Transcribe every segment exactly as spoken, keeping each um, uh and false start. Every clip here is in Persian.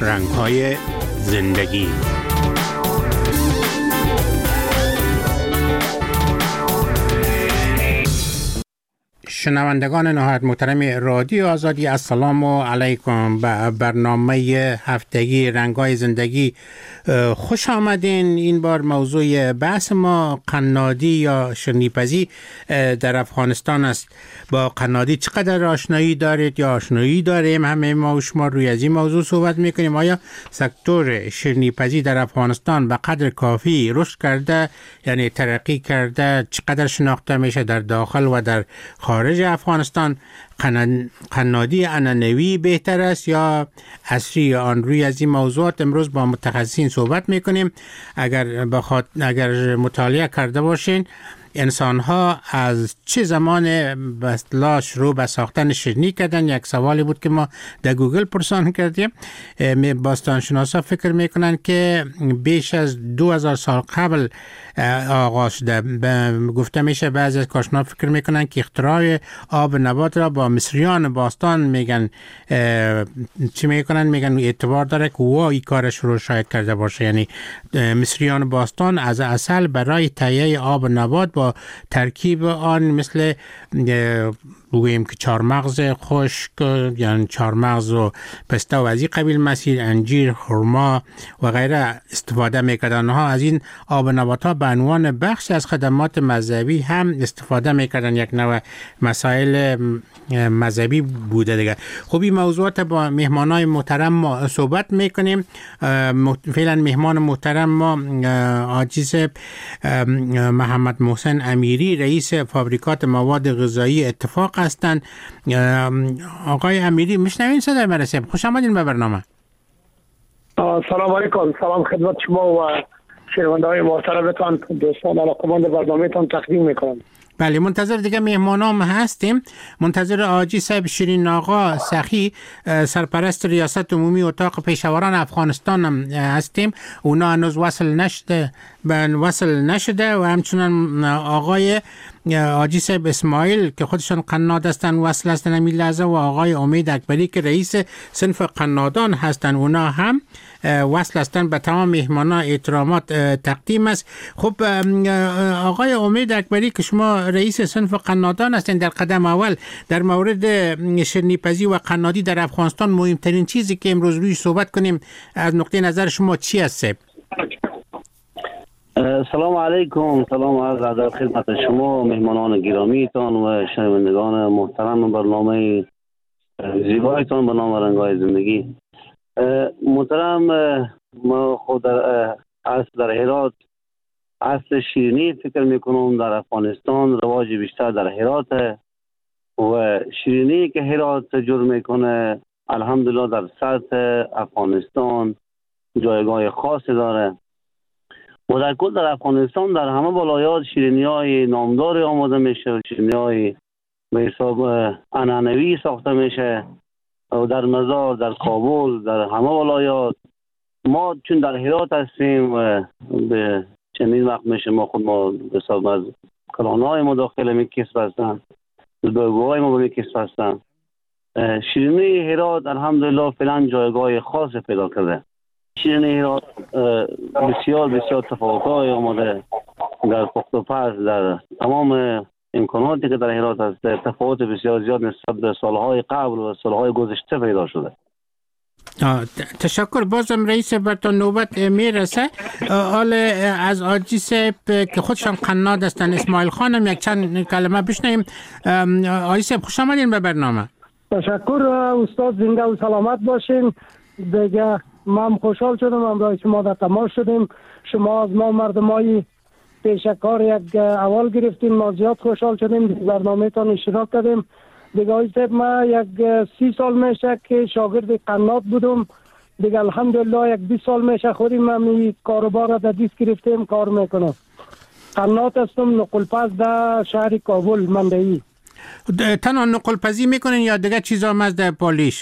رنگ‌های زندگی. شنوندگان نهایت محترم رادیو آزادی، السلام علیکم. به برنامه هفتگی رنگ‌های زندگی خوش آمدین. این بار موضوع بحث ما قنادی یا شیرینی‌پزی در افغانستان است. با قنادی چقدر آشنایی دارید یا آشنایی داریم؟ همه ما و شما روی از این موضوع صحبت میکنیم. آیا سکتور شیرینی‌پزی در افغانستان به قدر کافی رشد کرده، یعنی ترقی کرده؟ چقدر شناخته میشه در داخل و در خارج افغانستان؟ قنادی عنعنوی بهتر است یا عصری آن؟ روی از این موضوعات امروز با متخصصین صحبت میکنیم. اگر بخاط... اگر مطالعه کرده باشین انسان ها از چه زمان به اصطلاح شروع به ساختن شیرینی کردن؟ یک سوالی بود که ما در گوگل پرسان کردیم. باستانشناسا فکر میکنن که بیش از دو هزار سال قبل آغاز شده. گفته میشه بعضی از کارشناسان فکر میکنن که اختراع آب نبات را با مصریان باستان میگن. چی میکنن؟ میگن اعتبار داره که او این کارش رو شاید کرده باشه. یعنی مصریان باستان از اصل برای تهیه آب نبات با ترکیب آن مثل بگوییم که چهارمغز خشک، یعنی چهارمغز و پسته و از این قبیل مسیر، انجیر، خرما و غیره استفاده میکردن. آنها از این آب نبات ها به عنوان بخش از خدمات مذهبی هم استفاده میکردن. یک نوع مسائل مذهبی بوده دیگه. خب این موضوعات با مهمانای محترم ما صحبت میکنیم. فعلا مهمان محترم ما عاجز محمد محسن امیری، رئیس فابریکات مواد غذایی اتفاق هستند. آقای امیری میشنوین صدای مرسیم؟ خوش آمدین به برنامه. سلام علیکم. سلام خدمت شما و شنونده‌های محترمتان، دوستان علاقه‌مند برنامه‌تان تقدیم میکنم. بله، منتظر دیگه مهمانام هستیم. منتظر آجی صاحب شیرین آقا سخی، سرپرست ریاست عمومی اتاق پیشوران افغانستان هم هستیم. اونا هنوز وصل نشده وصل نشده و همچنان آقای آجی صاحب اسماعیل که خودشان قناد هستن وصل هستن همین لحظه، و آقای امید اکبری که رئیس صنف قنادان هستن اونا هم وصل هستن. به تمام مهمانان احترامات تقدیم است. خب آقای امید اکبری که شما رئیس صنف قنادان هستین، در قدم اول در مورد شیرینی‌پزی و قنادی در افغانستان مهمترین چیزی که امروز روی صحبت کنیم از نقطه نظر شما چی است؟ سلام علیکم. سلام عرض ادب خدمت شما مهمانان گرامیتان و شنوندگان محترم برنامه زیبایتان به نام رنگ‌های زندگی. محترم، ما خود در اصل در هرات اصل شیرینی فکر میکنم در افغانستان رواج بیشتر در هرات و شیرینی که هرات جور میکنه الحمدلله در سطح افغانستان جایگاه خاصی داره و در کل در افغانستان در همه ولایات شیرینی های نامداری آماده میشه. شیرینی های به حساب عنعنوی ساخته میشه و در مزار، در کابل، در همه ولایات. ما چون در هرات هستیم و به چندین وقت میشه ما خود ما به حساب از کلانهای ما داخل می کسب هستن، بگوهای ما می کسب هستن. شیرینی هرات الحمدلله فعلا جایگاه خاص پیدا کرده. شیرینی هرات بسیار بسیار تفاوت‌های آمده در پخت و پز، در تمام امکاناتی که در هرات هست تفاوت بسیار زیاد نسبت به سالهای قبل و سالهای گذشته پیدا شده. تشکر. بازم رئیس برتون نوبت میرسه. حال از آجی صاحب که خودشان قناد هستن اسماعیل خانم یک چند کلمه بشنیم. آجی صاحب خوش آمدین به برنامه. تشکر استاد، زنده و سلامت باشین. دیگه من خوشحال شدم امروز شما در تماس شدیم. شما از ما مردمای پیشکار یک اول گرفتیم، ما زیاد خوشحال شدیم برنامه تان اشتراک کردیم. دیگه آقای صاحب ما یک سی سال میشه که شاگرد قناد بودم. دیگه الحمدلله یک بیست سال میشه خودیم من این کاروبار را در دست گرفتیم کار میکنم. قناد هستم، نقل پز در شهر کابل مندهی. تنها نقل پزی میکنین یا دیگه چیزا هم از در پالیش؟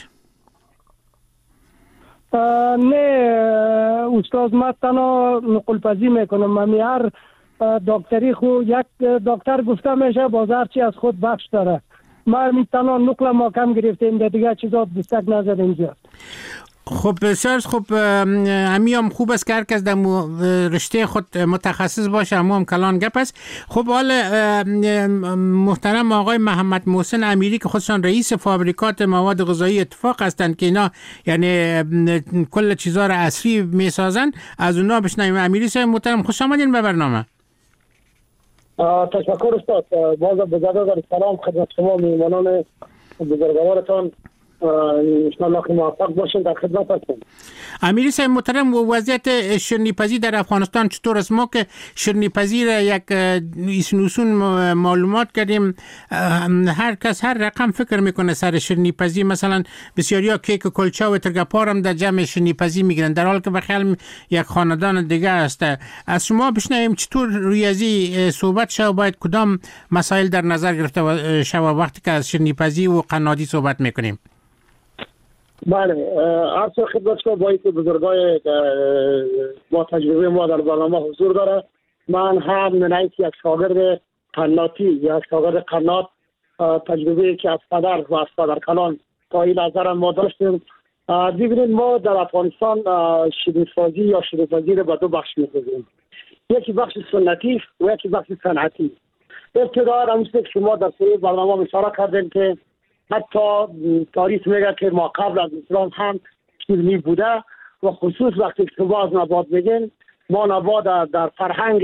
نه استاد، ما تنها نقل پزی میکنم. من هر دکتری خو یک دکتر گفته میشه بازار چی از خود بخش داره. ما می تنها نقل ما کم گرفتیم، دیگه چیزا دستک نزدیم زیاد. خب بسیار خب امی هم خوب است که هر کس در رشته خود متخصص باشه، اما هم کلان گپ است. خب حالا محترم آقای محمد محسن امیری که خودشان رئیس فابریکات مواد غذایی اتفاق هستند که اینا یعنی کل چیزا را عصری میسازن، از اونا بشنویم. امیری صاحب محترم خوش آمدین به برنامه. تشکر استاد. باز بزرگوار سلام خدمت شما میهمانان بزرگوارتان، انشاءالله که موفق باشین در خدمت هستم. امیری صاحب محترم، وضعیت شیرینی‌پزی در افغانستان چطور است؟ ما که شیرینی‌پزی را یک ایسنوسون معلومات کردیم، هر کس هر رقم فکر میکنه سر شیرینی‌پزی. مثلا بسیاریا کیک و کلچه و ترگپار هم در جمع شیرینی‌پزی میگیرن، در حالی که بخیال یک خاندان دیگه است. از شما بشنویم چطور روی ازی صحبت شد و باید کدام مسائل در نظر گرفته شد وقتی که از شیرینی‌پزی و قنادی صحبت میکنیم؟ بله، عرض خدمت شما با اینکه بزرگای با تجربه ما در برنامه حضور داره، من هم من یک شاگرد قناتی یا شاگرد قنات تجربه که از پدر و از پدر کلان تا این نظر ما داشتیم. ببینید ما در افغانستان شیرینی‌سازی یا شیرینی‌پزی را به دو بخش می‌کنیم، یکی بخش سنتی و یکی بخش صنعتی. ابتدا همونطور که شما در سری برنامه اشاره کردین که حتی تاریخ میگه که ما قبل از اسلام هم شیرینی بوده و خصوص وقتی که شما از نبات بگین، ما نبات در فرهنگ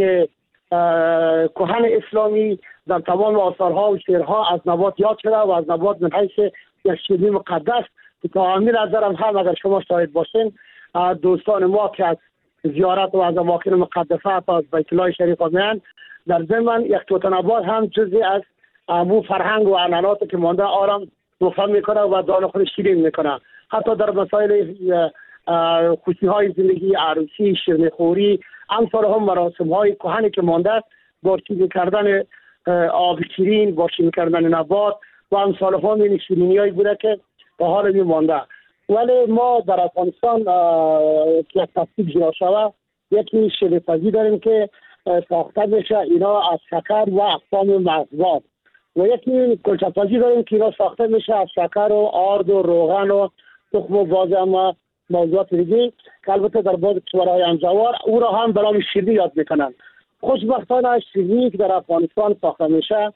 کهن اسلامی در تمام آثارها و شعرها از نبات یاد شده و از نبات من حیث یک شیرینی مقدس که تا همین نظرم هم اگر شما شاهد باشین، دوستان ما که از زیارت و از اماکن مقدسه از بیت الله شریف میان، در ضمن یک توت نبات هم جزئی از امو فرهنگ و عنعنات که مانده آرام مفهم میکنه و دان خود شیرین میکنه. حتی در مسائل خوشی های زندگی، عروسی، شیرینی خوری، امثال هم مراسم های کهنی که مانده با چیزی کردن آب شیرین، با شیرین کردن نبات و امثال هم این شیرینی هایی بوده که به حال می مانده. ولی ما در افغانستان که تصدیق جدا شده، یکی شیرینی‌پزی داریم که ساخته میشه اینا از شکر و اقسام مغزات، و یکی کلچه‌پزی داریم که اینا ساخته میشه از شکر و آرد و روغن و تخم و باز و موضوعات دیگه که البته در بعض کشورهای همجوار او را هم به نام شیرینی یاد میکنن. خوشبختانه شیرینی که در افغانستان ساخته میشه،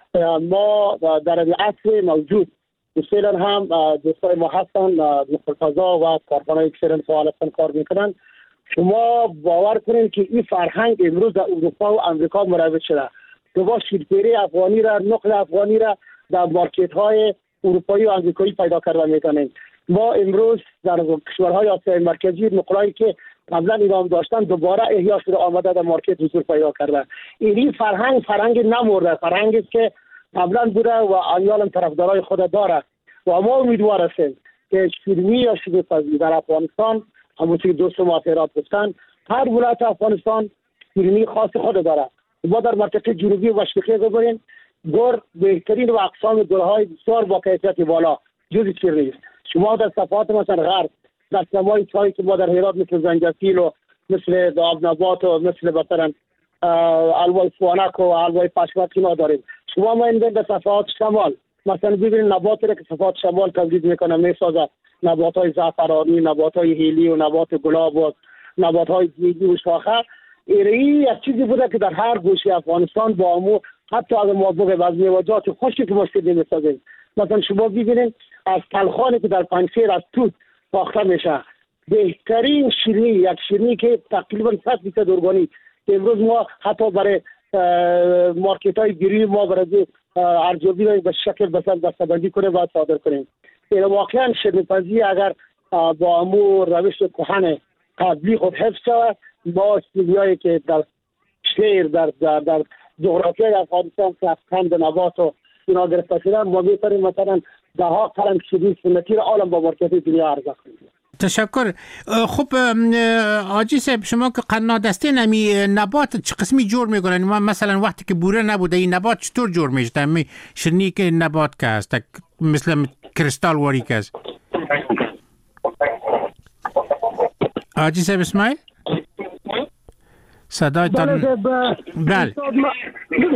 ما در عصر موجود مثلا هم دوستای ما هستن نخل‌فضا و کارخانه‌های که فعال هستن کار میکنن. شما باور کنید که این فرهنگ امروز در اروپا و امریکا مروج شده. شما شیرپیری افغانی را، نقل افغانی را در مارکت های اروپایی و امریکایی پیدا کرده میکنیم. ما امروز در کشورهای آسیای مرکزی نقلایی که قبلا ایران داشتن دوباره احیا شده آمده در مارکت حضور پیدا کرده. این فرهنگ فرهنگ نمورده، فرهنگی است که قبلا بوده و آنیال طرفدارای خود داره و ما امیدوار هستیم که شیرینی یا شیرینی‌پزی در افغانستان همونطور که دوست ما اعتراض گفتن، هر ولایت افغانستان شیرینی خاص خود داره. ما در منطقه جنوبی و شرقی ببینید گل بهترین و اقسام گل‌های بسیار با کیفیت بالا جز شیرینی است. شما در صفحات مثلا غرب در سمای چایی که ما در هرات مثل زنجفیل و مثل آب نبات و مثل مثلا الوای فوانک و الوای پشمک اینا داریم. شما ما این در صفحات شمال مثلا ببینید نباتی را که صفحات شمال تولید میکنه میسازه، نبات‌های زعفرانی، نبات‌های هیلی و نبات گلاب و نبات‌های دیگی و شاخه. این یک چیزی بوده که در هر گوشه افغانستان با امو حتی اگر ما بگه از میوه‌جات خشکی که ما شیرینی می‌سازیم. مثلا شما ببینید از تلخانی که در پنجشیر از توت ساخته میشه، بهترین شیرینی، یک شیرینی که تقریبا صد درصد ارگانیک که امروز ما حتی برای مارکت‌های بیرونی ما برای ارزیابی رو به شکل بسیار دسته‌بندی کنیم و صادر کنیم. این واقعا شیرینی‌پزی اگر با امو روش کهن قبلی خود حفظ شود، با چیزهایی که در شهر در در, در جغرافیای افغانستان که از کند نبات و اینا گرفته شدن، ما میتونیم مثلا ده ها قلم شیرینی سنتی را عالم با مارکت دنیا عرضه کنیم. تشکر. خب آجی صاحب، شما که قنادسته نمی نبات چه قسمی جور میکنن؟ مثلا وقتی که بوره نبوده این نبات چطور جور میشه؟ می شیرینی که نبات که است مثل کریستال واری که است. آجی صاحب اسماعیل صدای تان بله استاد ما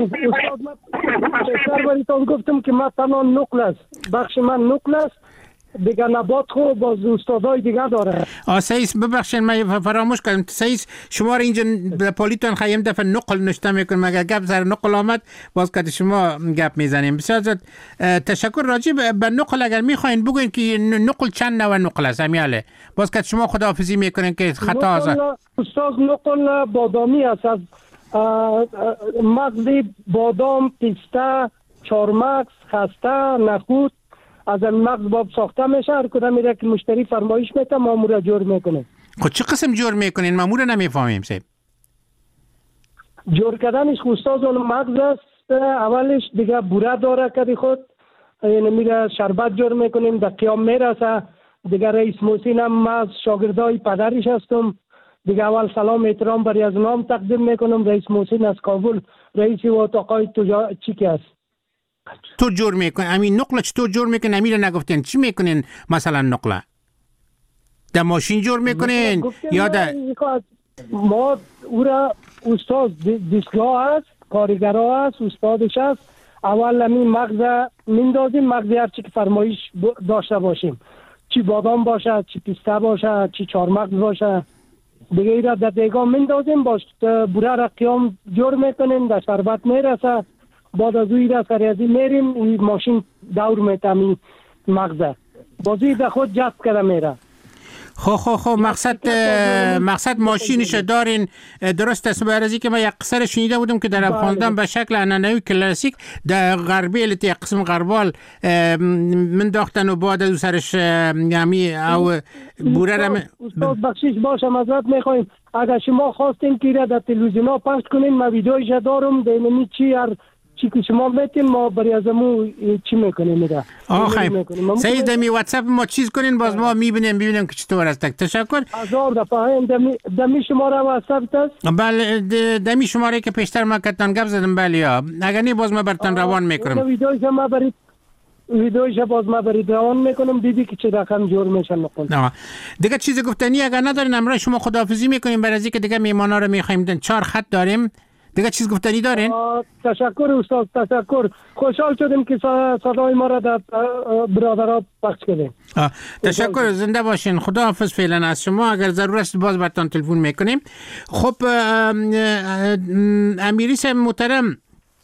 سرباریتان گفتم که ما تنها نقل است، بخش من نقل است دیگه نبات خو باز استادای دیگه داره. آ سیس ببخشید من فراموش کردم. سیس شما را اینجا پولیتون خیم دفعه نقل نشته میکنم، مگر گپ سر نقل آمد باز که شما گپ میزنیم. بسیار زیاد تشکر. راجع به نقل اگر میخواین بگوین که نقل چند نوع نقل است امیاله، باز که شما خداحافظی میکنین که خطا است. استاد نقل بادامی است، از مغز بادام، پیسته، چارمغز، خسته، نخود از این مغز باب ساخته میشه. هر کدام میره که مشتری فرمایش میده ما مورا جور میکنیم. خود چه قسم جور میکنین؟ ما مورا نمیفهمیم سیب. جور کردنش استاد اون مغز است، اولش دیگه بوره داره کدی خود، یعنی میره شربت جور میکنیم در قیام میرسه. دیگه رئیس محسن هم از شاگردای پدرش هستم، دیگه اول سلام احترام برای از نام تقدیم میکنم. رئیس محسن از کابل، رئیس واتقای تجا چیکی است. تو جور میکن امین نقله چطور جور میکن؟ امیر نگفتین چی میکنین؟ مثلا نقله در ماشین جور میکنین یا در ما او را استاد دیسگاه است، کارگرها است، استادش است. اول همین مغز میندازیم، مغز هر چی که فرمایش داشته باشیم، چی بادام باشه، چی پیسته باشه، چی چارمغز باشه، دیگه ای را در دیگاه میندازیم، باش بوره را قیام جور میکنیم، در شربت میرسه. بعد از اوی را سریازی میریم، این ماشین دور میتمین مغزه بازی در خود جذب کرده میره. خو خو خو مقصد مقصد ماشینش دارین درست است. برای که من یک قصر شنیده بودم که در افغانستان به شکل عنعنوی کلاسیک در غربی یک قسم غربال من داختن و بعد از سرش یعنی او بوره را استاد بخشش باشه مزرعت میخوایم. اگر شما خواستین که در تلویزیون ها پخش کنین ما ویدیویش دارم دینمی چی هر چی که شما میتین ما برای ازمو چی میکنیم میده. آخه سعید دمی واتساپ ما چیز کنین باز ما میبینیم ببینیم که چطور است. تشکر. هزار دفعه دمی دمی شماره واتساپ است. بله دمی شماره که پیشتر ما کتان گپ زدم. بله یا اگر نه باز ما برتون روان میکنم. ویدیویش ما برای ویدیویش باز ما برای روان میکنم دیدی که چه رقم جور میشن نقل. نه دیگه چیز گفتنی اگر ندارین امروز شما خداحافظی میکنیم برای اینکه دیگه میهمانا رو میخوایم. چهار خط داریم. دیگه چیز گفتنی دارین؟ تشکر استاد، تشکر. خوشحال شدیم که صدای ما را در برادرها پخش کردیم. تشکر. زنده باشین. خداحافظ فعلا از شما. اگر ضرورت است باز براتون تلفن میکنیم. خب امیری صاحب محترم،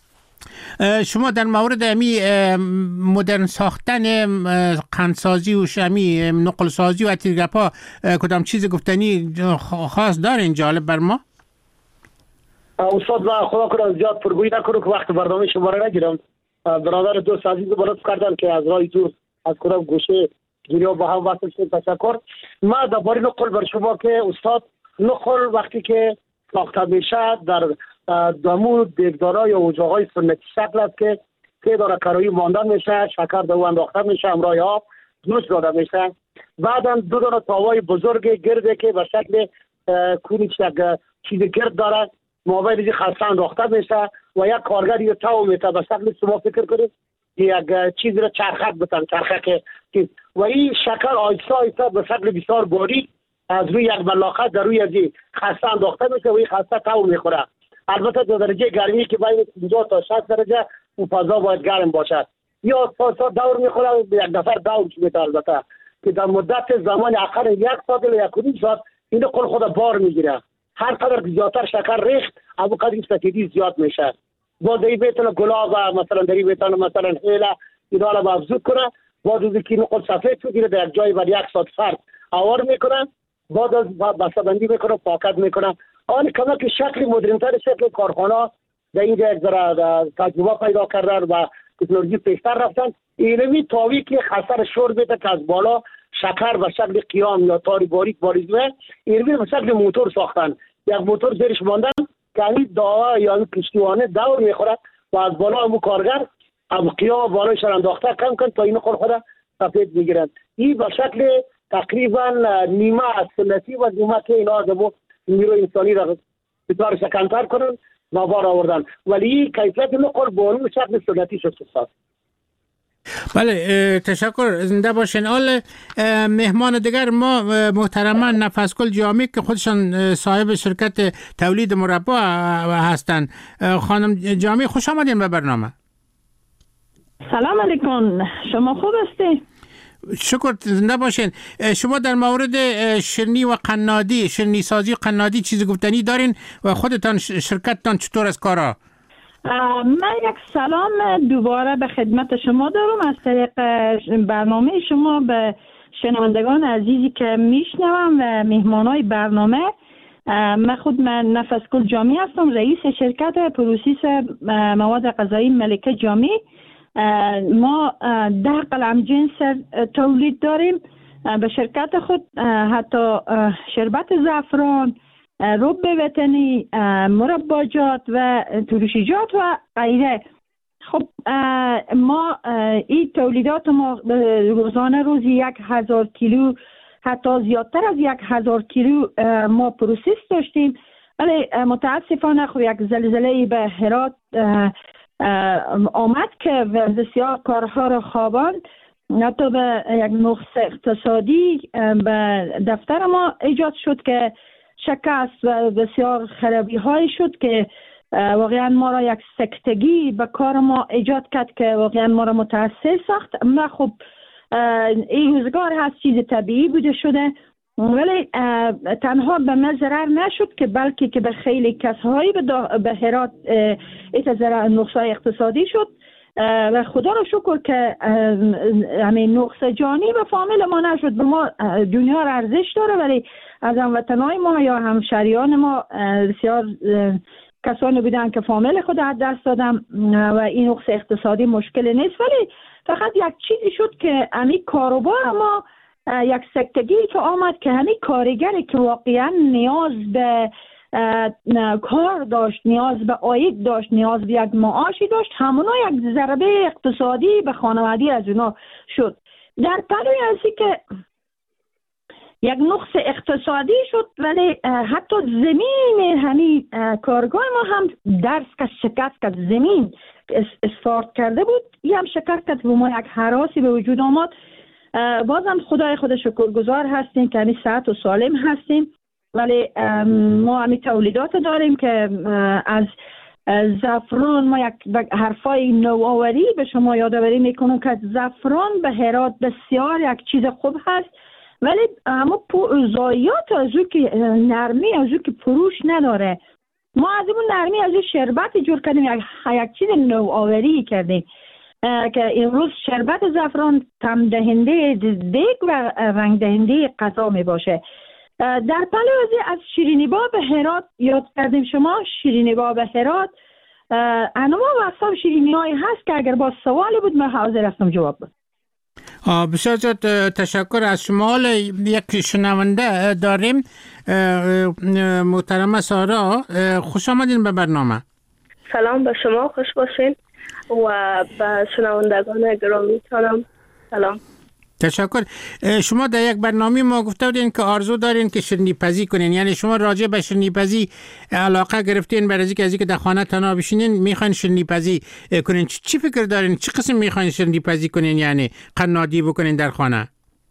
شما در مورد امی مدرن ساختن قندسازی و شمی نقل سازی و اتیرگپا کدام چیز گفتنی خاص دارین جالب بر ما؟ استاد و خدا کنه زیاد پرگویی نکنم که وقت برنامه شما را نگیرم. برادر دوست عزیز بالا کردن که از راه دور از کدام گوشه دنیا با هم وصل شد. تشکر. ما درباره نقل بر شما که استاد نقل وقتی که ساخته میشه در دمو دیگدارا یا اجاقای سنتی شکل است که که داره کرایی ماندن میشه، شکر دو انداخته میشه، همراه آب جوش داده میشه. بعدا دو دونه تاوای بزرگ گرده که به شکل کونی یک چیز گرد داره موبایل دیگه خاصا انداخته میشه و یک کارگر یه تاو میته به شکل شما فکر کنید یک چیز را چرخک بتن چرخک که و این شکل آیستا آیستا به شکل بسیار باریک از روی یک بلاخه در روی ازی خاصا انداخته میشه و این خاصا تاو میخوره. البته در درجه گرمی که باید پنجاه تا شصت درجه اون فضا باید گرم باشد یا تا دور میخوره یک نفر دور میشه. البته که در مدت زمان اخر یک ساعت یا یک و نیم ساعت این کل خود بار میگیره. هر قدر زیادتر شکر ریخت ابو قدر سفیدی زیاد میشه. با دی بیتن گلاب مثلا دری بیتن مثلا هیله اینا رو افزود کنه. بعد از اینکه نقل سفید شد دیگه در جای بر یک ساعت فرد آوار میکنن. بعد از بسته‌بندی میکنه، پاکت میکنه. آن کما که شکل مدرن‌تر شکل کارخانه در اینجا یک ذره تجربه پیدا کردن و تکنولوژی پیشتر رفتن. اینمی تاوی که خسر شور بیته که از بالا شکر به شکل قیام یا تاری باریک باریزه اینمی به شکل موتور ساختن. یک موتور زیرش ماندن که این داوا یا این کشتیوانه دور میخوره و از بالا همون کارگر از قیام بالایش انداخته کم کن تا این خود خود سفید میگیرن. این به شکل تقریبا نیمه از سنتی و نیمه که اینا از نیروی انسانی را بطور شکنتر کنن و بار آوردن. ولی کیفیت نقل به اون شکل سنتی شد. بله تشکر. زنده باشین. حال مهمان دیگر ما محترما نفسگل جامی که خودشان صاحب شرکت تولید مربا هستند. خانم جامی خوش آمدین به برنامه. سلام علیکم. شما خوب هستی؟ شکر، زنده باشین. شما در مورد شیرینی و قنادی، شیرینی سازی و قنادی چیزی گفتنی دارین و خودتان شرکتتان چطور از کارا؟ من یک سلام دوباره به خدمت شما دارم از طریق برنامه شما به شنوندگان عزیزی که میشنوم و مهمانای برنامه. من خود من نفس گل جامی هستم، رئیس شرکت پروسس مواد غذایی ملکه جامی. ما ده قلم جنس تولید داریم به شرکت خود، حتی شربت زعفران، رب وطنی، مرباجات و ترشیجات و غیره. خب ما این تولیدات ما روزانه روزی یک هزار کیلو، حتی زیادتر از یک هزار کیلو ما پروسس داشتیم. ولی متاسفانه خب یک زلزله به هرات آمد که بسیار کارها را خواباند. حتی به یک نقص اقتصادی به دفتر ما ایجاد شد که شکست و بسیار خرابی های شد که واقعا ما را یک سکتگی به کار ما ایجاد کرد که واقعا ما را متاثر ساخت. ما خب این روزگار هست، چیز طبیعی بوده شده، ولی تنها به من ضرر نشد که بلکه که به خیلی کسایی به هرات ضرر نقص اقتصادی شد و خدا را شکر که همین نقص جانی به فامیل ما نشد. به ما دنیا را ارزش داره، ولی از هموطنای ما یا همشهریان ما بسیار کسانی بودن که فامیل خود از دست دادم و این نقص اقتصادی مشکل نیست، ولی فقط یک چیزی شد که همین کاروبار ما یک سکتگی که آمد که همین کارگری که واقعا نیاز به کار داشت، نیاز به عاید داشت، نیاز به یک معاشی داشت، همونا یک ضربه اقتصادی به خانوادگی از اونا شد. در پلوی ازی که یک نقص اقتصادی شد، ولی حتی زمین همین کارگاه ما هم درس که شکست کرد، زمین استارت کرده بود، این هم شکست کرد و ما یک هراسی به وجود آمد. بازم خدای خود شکرگزار هستیم که همین صحت و سالم هستیم، ولی ما همین تولیدات داریم که از زعفران ما یک حرفای نوآوری به شما یادآوری میکنم که زعفران به هرات بسیار یک چیز خوب هست، ولی اما ضایعات از او که نرمی از او که فروش نداره. ما از اون نرمی از اون شربت جور کردیم، یک, یک چیز نوآوری کردیم که امروز شربت زعفران طعم دهنده دیگ و رنگ دهنده غذا می باشه. در پلوزی از شیرینی با به هرات یاد کردیم شما. شیرینی با به هرات انواع و اقسام شیرینی هایی هست که اگر با سوالی بود من حاضر هستم جواب بدم. بسیار زیاد تشکر از شما. حالا یک شنونده داریم، محترمه سارا، خوش آمدین به برنامه. سلام به شما، خوش باشین و به شنوندگان گرامی تانم سلام. تشکر. شما در یک برنامه ما گفته بودین که آرزو دارین که شیرینی پزی کنین، یعنی شما راجع به شیرینی پزی علاقه گرفتین برای اینکه از اینکه در خانه تنها بشینین میخواین شیرینی پزی کنین. چی فکر دارین؟ چه قسم میخواین شیرینی پزی کنین، یعنی قنادی بکنین در خانه؟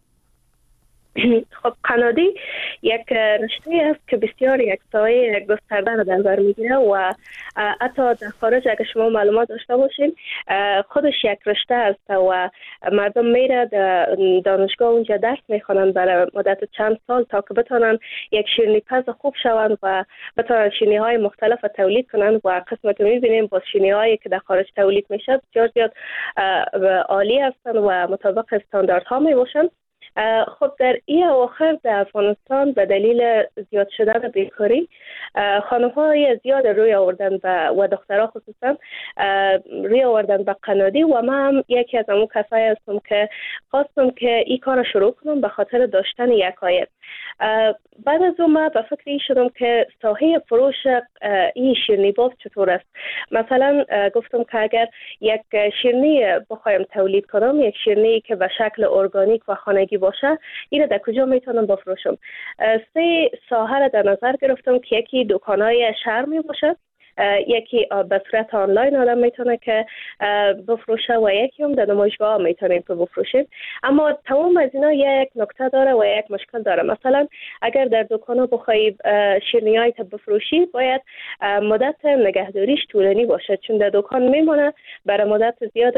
خب قنادی یک رشته است که بسیار یک سایه گسترده را در بر میگیره و حتی در خارج اگر شما معلومات داشته باشین خودش یک رشته است و مردم میره دانشگاه اونجا درس میخوانند برای مدت چند سال تا که بتونن یک شیرینی پز خوب شوند و بتونن شیرینی های مختلف تولید کنند و قسمت که میبینیم با شیرینی هایی که در خارج تولید میشه بسیار زیاد عالی هستند و مطابق استانداردها میباشند. خب در این اواخر در افغانستان به دلیل زیاد شدن بیکاری خانم‌های زیاد روی آوردن و دخترها خصوصا روی آوردن به قنادی و من هم یکی از همون کسایی هستم که خواستم که این کار شروع کنم به خاطر داشتن یک عاید. بعد از اون من به فکر این شدم که ساحه فروش این شیرینی باز چطور است. مثلا گفتم که اگر یک شیرینی بخوایم تولید کنم، یک شیرینی که به شکل ارگانیک و خانگی باشه، این در کجا میتونم بفروشم؟ سه ساحه را در نظر گرفتم که یکی دکانهای شهر می باشه، یکی به صورت آنلاین آدم میتونه که بفروشه و یکی هم در نمایشگاه میتونیم که بفروشیم. اما تمام از اینا یک نکته داره و یک مشکل داره. مثلا اگر در دکان بخوای شیرینی های بفروشی باید مدت نگهداریش طولانی باشه، چون در دکان میمونه برای مدت زیاده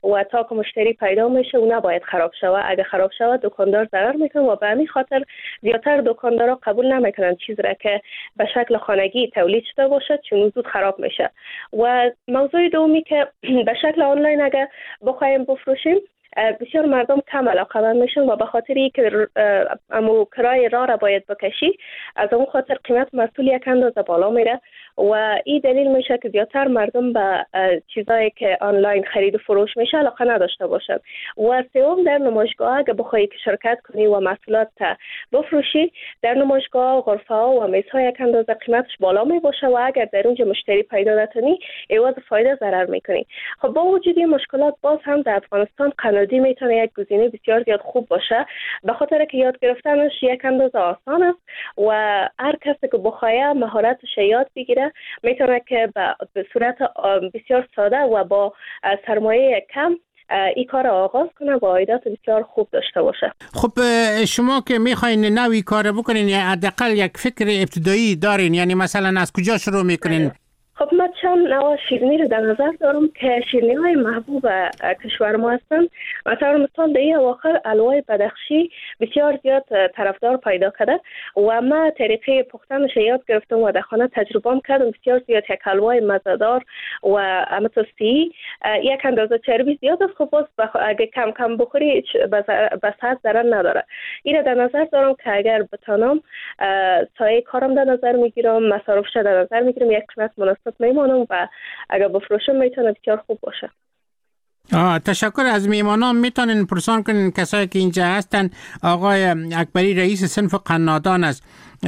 و تا که مشتری پیدا میشه و نباید خراب شود. اگه خراب شود دکاندار ضرر میکنه و به همین خاطر زیادتر دکاندارا قبول نمیکنن چیز را که به شکل خانگی تولید شده باشه چون زود خراب میشه. و موضوع دومی که به شکل آنلاین اگه بخوایم بفروشیم بسیار مردم کم علاقه‌مند میشن و به خاطر اینکه امو کرای راه را باید بکشی از اون خاطر قیمت محصول یک اندازه بالا میره و این دلیل میشه که زیادتر مردم به چیزایی که آنلاین خرید و فروش میشه علاقه نداشته باشن. و سوم در نمایشگاه اگه بخوای که شرکت کنی و محصولات بفروشی در نمایشگاه و غرفه ها و میزها یک اندازه قیمتش بالا می باشه و اگر در اونجا مشتری پیدا نکنی عوض فایده ضرر میکنی. خب با وجود این مشکلات باز هم در افغانستان قنادی میتونه یک گزینه بسیار زیاد خوب باشه به خاطر که یاد گرفتنش یک اندازه آسان است و هر کسی که بخواد مهارتش یاد بگیره میتونه که به صورت بسیار ساده و با سرمایه کم این کار آغاز کنه و عایدات بسیار خوب داشته باشه. خب شما که میخواین نوی کار بکنین یا حداقل یک فکر ابتدایی دارین، یعنی مثلا از کجا شروع میکنین؟ خب من چند نوع شیرینی رو در نظر دارم که شیرینی های محبوب کشور ما هستند. مثلا مثال در این اواخر الوای بدخشی بسیار زیاد طرفدار پیدا کرده و من طریقه پختنش یاد گرفتم و در خانه تجربه کردم. بسیار زیاد یک الوای مزه‌دار و امتصاصی یک اندازه چربی زیاد است. خب باز اگه کم کم بخوری به صحت ضرر نداره. این رو در نظر دارم که اگر بتانم سایه کارم در نظر میگیرم، مصارفش در نظر میگیرم، یک قیمت مناسب میمانم و اگر بفروشم میتونه بسیار خوب باشه. آه تشکر. از میمانان میتونین پرسان کنین کسایی که اینجا هستن. آقای اکبری رئیس صنف قنادان است.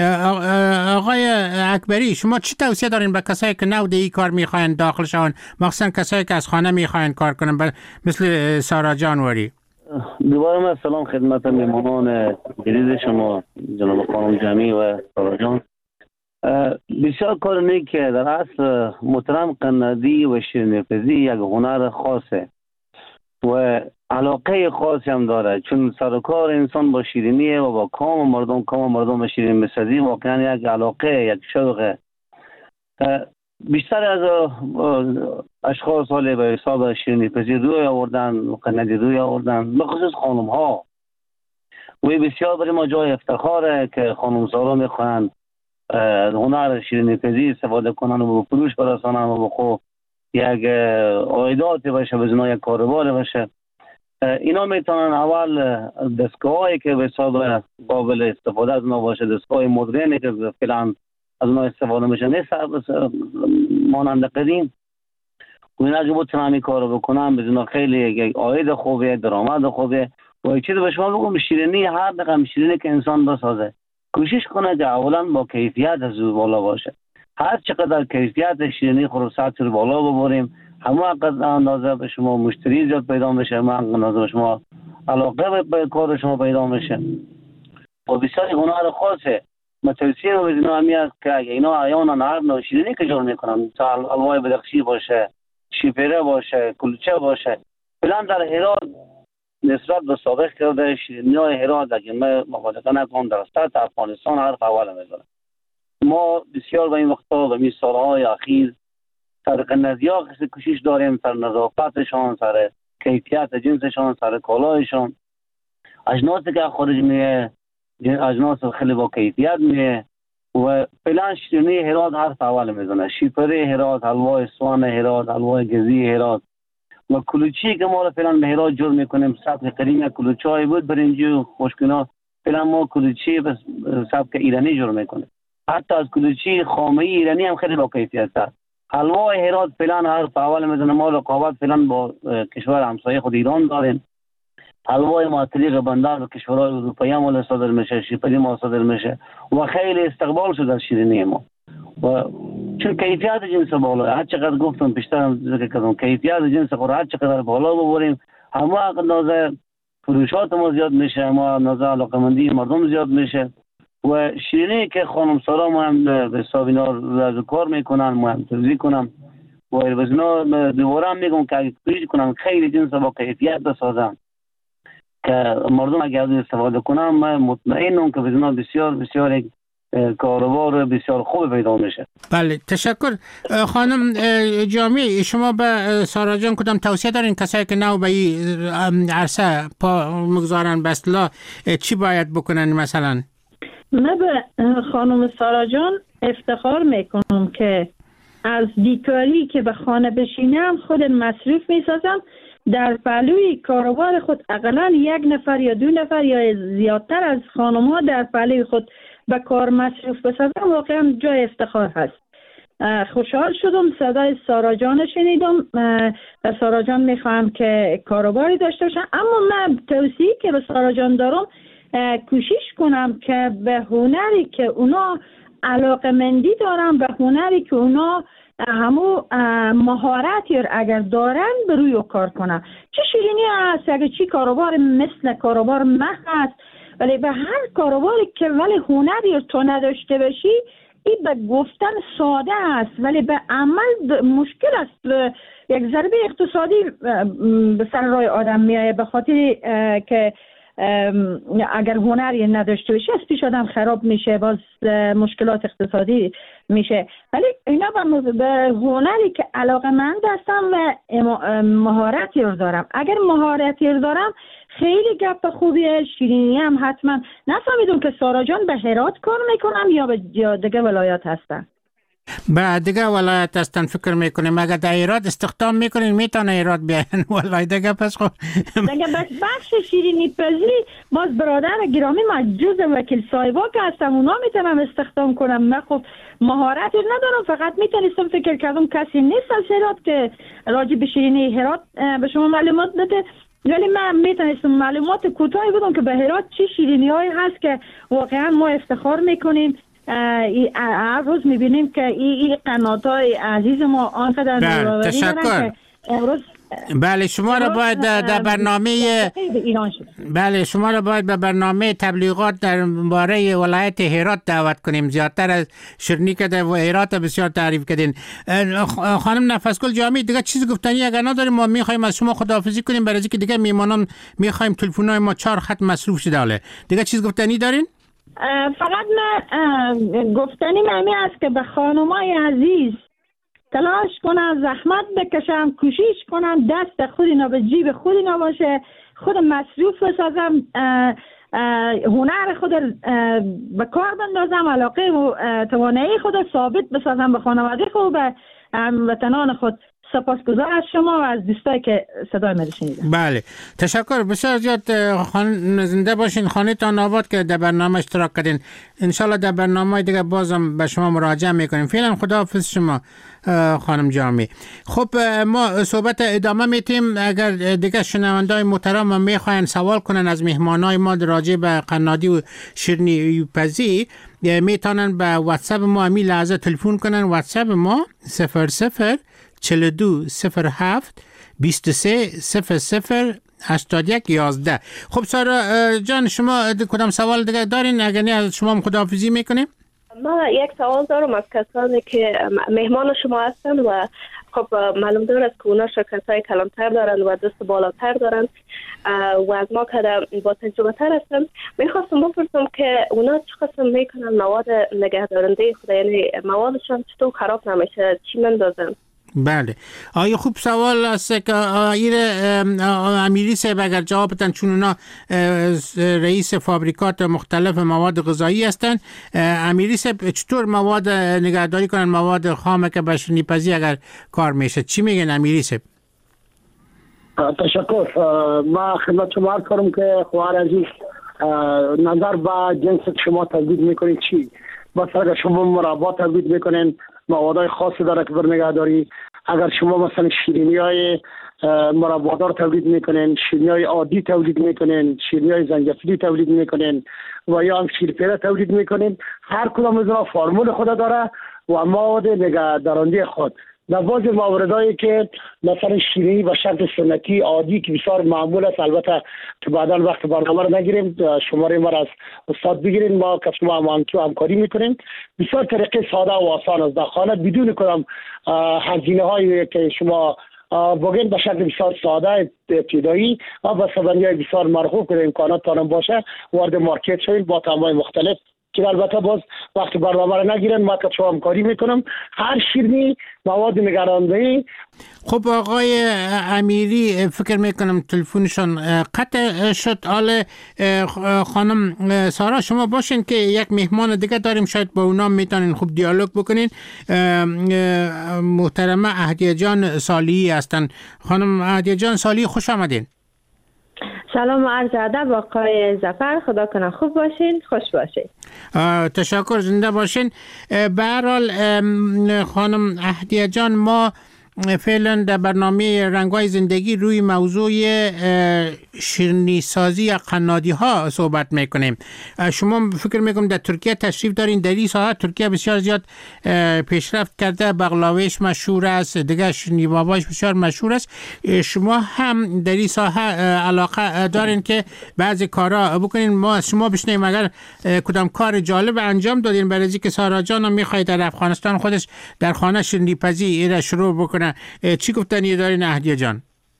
آقای اکبری شما چی توصیه دارین به کسایی که نو این کار میخواین داخل شون، مخصوصا کسایی که از خانه میخواین کار کنن مثل سارا جانوری؟ دوباره سلام خدمت میمانان عزیز شما جناب خانم جمی و سارا جان. بسیار کار نیک که در اصل محترم قنادی و شیرینی‌پزی یک هنر خاصه و علاقه خاصی هم داره، چون سر کار انسان با شیرینیه و با کام مردم کام مردم به شیرین میسازی واقعا یک علاقه، یک شوقه. بیشتر از اشخاص حالی به حساب شیرینی‌پزی روی آوردن و قنادی روی آوردن، به خصوص خانم ها و بسیار برای ما جای افتخاره که خانم سارا میخوان هنر شیرینی‌پزی استفاده کنن و به فروش برسانن و به خود یک عایداتی باشه، به جنای یک کاروبار باشه. اینا میتونن اول دستگاهایی که به حساب قابل استفاده از اونا باشه، دستگاه مدرنی که فعلا از اونا استفاده میشه نیست مانند قدیم، و اینا جو بتونن این کارو بکنن به جنا خیلی یک عاید خوبه، درآمد خوبه. و یک چیز به شما بگم، شیرینی هر رقم شیرینی که انسان بسازه کوشش کنه که اولا با کیفیت از او بالا باشه. هر چقدر کیفیت شیرینی خروسات رو بالا ببریم، همه قدر اندازه به شما مشتری زیاد پیدا میشه، همه اندازه به شما علاقه به کار شما پیدا میشه. و بسیار هنر خاصه. متوسیه و اینا همی است که اینا ایانا هر نوع شیرینی که جور میکنن، مثلا الوای بدخشی باشه، شیپره باشه، کلچه باشه. فلان در هرات نسبت به سابق کرده شیرینی های هرات اگه ما مبالغه نکنم در سطح افغانستان هر اول میذاره. ما بسیار به این وقتا به این سالهای اخیر سر قنادی ها کوشش داریم، سر نظافتشان، سر کیفیت جنسشان، سر کالایشان. اجناسی که خارج میه اجناس خیلی با کیفیت میه و فعلا شیرینی هرات هر اول میزنه. شیپره هرات، حلوای سوان هرات، حلوای گزی هرات و کلوچی که ما رو فعلا به هرات جور میکنیم. سبک قدیم کلوچه های بود برنجی و خوشکنا، فعلا ما کلوچی به سبک ایرانی جور میکنیم. حتی از کلوچی خامه ایرانی هم خیلی با کیفیت است. حلوای هرات فعلا هر اول میزنه. ما رقابت فعلا با کشور همسایه خود ایران داریم. حلوای معطلی بندر و کشورهای اروپایی هم صادر میشه، شیپری ما صادر میشه و خیلی استقبال شده از شیرینی ما. و چون کیفیت جنس بالا، هر چقدر گفتم پیشتر ذکر کردم، کیفیت جنس خود هر چقدر بالا ببریم، همه اندازه فروشات ما زیاد میشه، همه اندازه علاقمندی مردم زیاد میشه. و شیرینی که خانم سارا ما هم به حساب اینا رو کار میکنن، ما هم توضیح کنم و از اینا دوباره هم میگم که اگه کوشش کنن خیلی جنس با کیفیت بسازن که مردم اگر استفاده کنن، من مطمئنم که از اینا بسیار بسیار کاروبار بسیار خوب پیدا میشه. بله تشکر. خانم جامی، شما به سارا جان کدام توصیه دارین کسایی که نو به این عرصه پا مگذارن به اصطلاح چی باید بکنن؟ مثلا من به خانم سارا جان افتخار میکنم که از بیکاری که به خانه بشینم خود مصروف میسازم، در پهلوی کاروبار خود اقلا یک نفر یا دو نفر یا زیادتر از خانم‌ها در پهلوی خود به کار مصروف بسازم، واقعا جای افتخار هست. خوشحال شدم صدای سارا جان شنیدم. سارا جان میخوام که کاروباری داشته باشم، اما من توصیه که به سارا جان دارم کوشش کنم که به هنری که اونا علاقمندی دارن، به هنری که اونا همو مهارتی اگر دارن به روی کار کنن. چه شیرینی هست اگر چی کاروبار مثل کاروبار مه هست، ولی به هر کاروباری که ولی هنری تو نداشته باشی این به گفتن ساده است ولی به عمل مشکل است. یک ضربه اقتصادی به سر راه آدم میایه به خاطر که اگر هنری نداشته باشه از پیش آدم خراب میشه، باز مشکلات اقتصادی میشه. ولی اینا به هنری که علاقه‌مند هستم و مهارتی رو دارم. اگر مهارتی رو دارم خیلی گپ خوبیه، شیرینی هم حتما. نفهمیدم که سارا جان به هرات کار میکنم یا به دیگه ولایات هستن؟ به دیگه ولایت هستن فکر میکنیم. اگر در ایراد استخدام میکنین میتونه ایراد بیاین ولایت دیگه. پس خب دیگه بس بخش شیرینی پزی باز برادر گرامی من جز وکیل صاحبا که هستم اونا میتونم استخدام کنم. من خب مهارتی ندارم، فقط میتونستم فکر کردم کسی نیست از هرات که راجع به شیرینی هرات به شما معلومات بده، ولی من میتونستم معلومات کوتاهی بدم که به هرات چی شیرینی هایی هست که واقعا ما افتخار میکنیم. هر روز میبینیم که این ای قناتای عزیز ما آنقدر نوآوری دارن که امروز بله شما را باید در برنامه بله شما را باید به برنامه تبلیغات در باره ولایت هرات دعوت کنیم. زیادتر از شیرینی که در هرات بسیار تعریف کردین. خانم نفسگل جامی دیگه چیز گفتنی اگر نداریم ما میخوایم از شما خداحافظی کنیم، برای اینکه دیگه میمانان میخوایم تلفن‌های ما چهار خط مصروف شده. حاله دیگه چیز گفتنی دارین؟ فقط من گفتنی معنی است که به خانمای عزیز تلاش کنن، زحمت بکشن، کوشش کنن، دست خود اینا به جیب خود اینا باشه، خود مصروف بسازم، هنر خود به کار بندازم، علاقه و توانایی خود ثابت بسازم به خانواده خود، به هموطنان خود. سپاسگزار از شما و از دوستایی که صدای من شنیدن. بله تشکر بسیار زیاد. خان زنده باشین، خانه‌تان آباد که در برنامه اشتراک کردین. انشالله در برنامه دیگه بازم به شما مراجعه میکنیم. فعلا خداحافظ شما خانم جامی. خب ما صحبت ادامه میتیم. اگر دیگه شنوندای محترم میخواین سوال کنن از مهمانای ما راجع به قنادی و شیرینی پزی میتونن به واتساپ ما همین لحظه تلفن کنن. واتساپ ما صفر صفر چهل و دو صفر هفت بیست و سه صفر صفر هشتاد و یک یازده. خب سارا جان شما کدام سوال دیگه دارین؟ اگر نه از شما خداحافظی میکنیم. ما یک سوال دارم از کسانی که مهمان شما هستن و خب معلوم داره است که اونا شرکت های کلانتر دارن و دست بالاتر دارن و از ما که با تجربه تر هستن. میخواستم بپرسم که اونا چه قسم میکنن مواد نگهدارنده خود، یعنی موادشان چطور خراب نمیشه، چی مندازن؟ بله آیا خوب سوال است که آیر امیری صاحب اگر جواب بدن، چون اونا رئیس فابریکات مختلف مواد غذایی هستن. امیری صاحب چطور مواد نگهداری کنن، مواد خام که به شیرینی پزی اگر کار میشه، چی میگن امیری صاحب؟ تشکر. ما خدمت شما عرض کنم که خواهر عزیز نظر به جنس شما تولید میکنید چی؟ بس اگر شما مربا تولید میکنین موادهای خاصی داره که بر نگهداری. اگر شما مثلا شیرینی های مربادار تولید میکنین، شیرینی های عادی تولید میکنین، شیرینی های زنجفیلی تولید میکنین و یا هم شیرپیره تولید میکنین، هر کدام از اینا فرمول خود داره و مواد نگهدارنده خود. در بعضی مواردایی که مثلا شیرینی به شکل سنتی عادی که بسیار معمول است، البته که بعدا وقت برنامه رو نگیریم شماره ما را از استاد بگیرین، ما که شما هم همکاری میکنیم. بسیار طریقه ساده و آسان است در خانه بدون کدام هزینه هایی که شما بگین، به شکل بسیار ساده ابتدایی و با سبنی های بسیار مرغوب که امکانات تانم باشه وارد مارکت شوید با طعم‌های مختلف که البته باز وقتی برنامه رو نگیرن ما که شما همکاری میکنم. هر شیرینی مواد نگراننده‌ای. خب آقای امیری فکر میکنم تلفنشون قطع شد. حال خانم سارا شما باشین که یک مهمان دیگه داریم، شاید با اونا میتونین خوب دیالوگ بکنین. محترمه اهدیه جان صالحی هستن. خانم اهدیه جان صالحی خوش آمدین. سلام و عرض ادب آقای ظفر، خدا کنه خوب باشین، خوش باشین. تشکر، زنده باشین. به هر حال خانم اهدیه جان، ما فعلا در برنامه رنگ‌های زندگی روی موضوع شیرینی سازی یا قنادی ها صحبت میکنیم. شما فکر میکنم در ترکیه تشریف دارین. در این ساحه ترکیه بسیار زیاد پیشرفت کرده، بغلاویش مشهور است، دیگه شیرینی باباش بسیار مشهور است. شما هم در این ساحه علاقه دارین که بعضی کارا بکنین. ما از شما بشنیم اگر کدام کار جالب انجام دادین، برای اینکه سارا جان میخواید در افغانستان خودش در خانه شیرینی پزی ایره شروع بکنه. چی گفتنی دارین اهدیه جان؟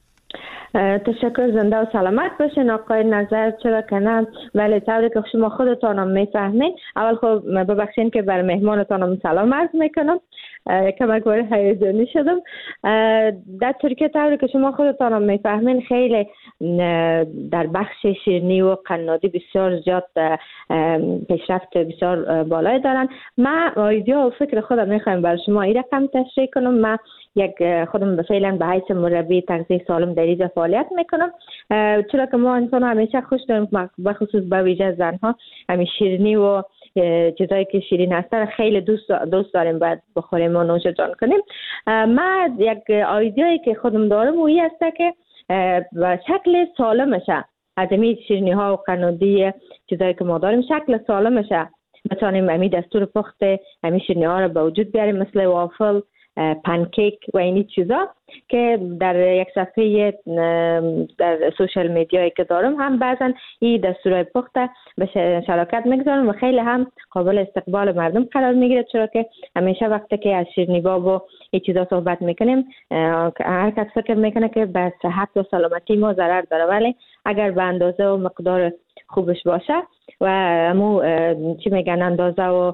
تشکر، زنده و سلامت باشین آقای نظر. چرا که نه، ولی طوری که شما خودتانم میفهمین. اول خب ببخشین که بر مهمانتانم سلام عرض میکنم، کمک باری هیجانی شدم. در ترکیه طوری که شما خودتانم میفهمین خیلی در بخش شیرینی و قنادی بسیار زیاد پیشرفت بسیار بالای دارن. من ایده و فکر خودم میخوایم برای شما این رقم تشریح کنم. من یک خودم فعلا به حیث مربی تغذیه سالم در اینجا فعالیت میکنم، چرا که ما انسان همیشه خوش داریم، بخصوص به ویژه زنها همین شیرینی و چیزایی که شیرین هستن خیلی دوست دوست داریم باید بخوریم و نوش جان کنیم. من یک ایده‌ای که خودم دارم و این است که به شکل سالمشه از این شیرینی ها و قنادی چیزایی که ما داریم شکل سالمشه بتونیم همین دستور پخت همین شیرینی ها رو به وجود بیاریم، مثل وافل، پنکیک و اینی چیزا که در یک صفحه در سوشال میدیایی که دارم هم بعضا این دستورهای پخت به شراکت میگذارم و خیلی هم قابل استقبال مردم قرار میگیره، چرا که همیشه وقتی که از شیرینی باب و این چیزا صحبت میکنیم هر کس فکر میکنه که به صحت و سلامتی ما ضرر داره، ولی اگر به اندازه و مقدار خوبش باشه و مو چی میگن اندازه و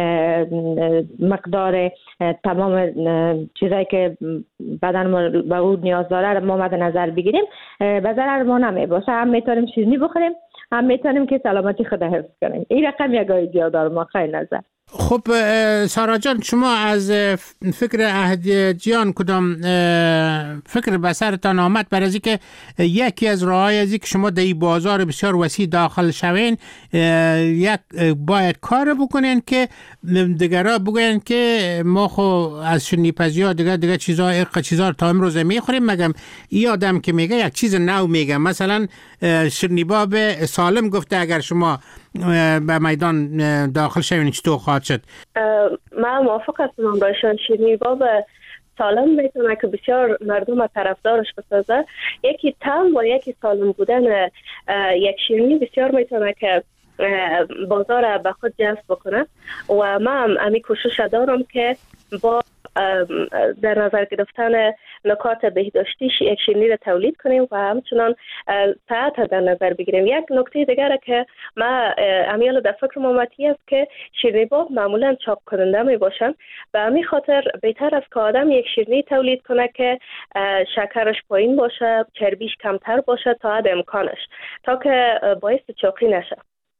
مقدار تمام چیزایی که بدن ما به اون نیاز داره ما مد نظر بگیریم، به ضرر ما نمی باشه. هم میتونیم شیرینی بخوریم، هم میتونیم که سلامتی خود حفظ کنیم. این رقم یک ایده دارم آقای نظر. خب سارا جان، شما از فکر اهدیه جان کدام فکر به سرتان آمد برای اینکه یکی از راه‌های از که شما در این بازار بسیار وسیع داخل شوین یک باید کار بکنین که دیگرها بگوین که ما خو از شیرینی پزی ها دیگه دیگه چیزا ارق چیزا تا امروز میخوریم، مگم این آدم که میگه یک چیز نو میگه، مثلا شیرینی باب سالم گفته اگر شما به میدان داخل شوین چطور خواهد شد؟ من موافق هستم باشن. شیرینی باب سالم میتونه که بسیار مردم طرفدارش بسازه. یکی طعم و یکی سالم بودن یک شیرینی بسیار میتونه که بازار به خود جذب بکنه و من امی کوشش دارم که با در نظر گرفتن نکات بهداشتی یک شیرینی را تولید کنیم و همچنان صحت در نظر بگیریم. یک نکته دیگر که ما امیال در فکر مامتی است که شیرینی باب معمولا چاق کننده می باشند و همین خاطر بهتر است که آدم یک شیرینی تولید کنه که شکرش پایین باشه، چربیش کمتر باشه تا حد امکانش، تا که باعث چاقی نشه.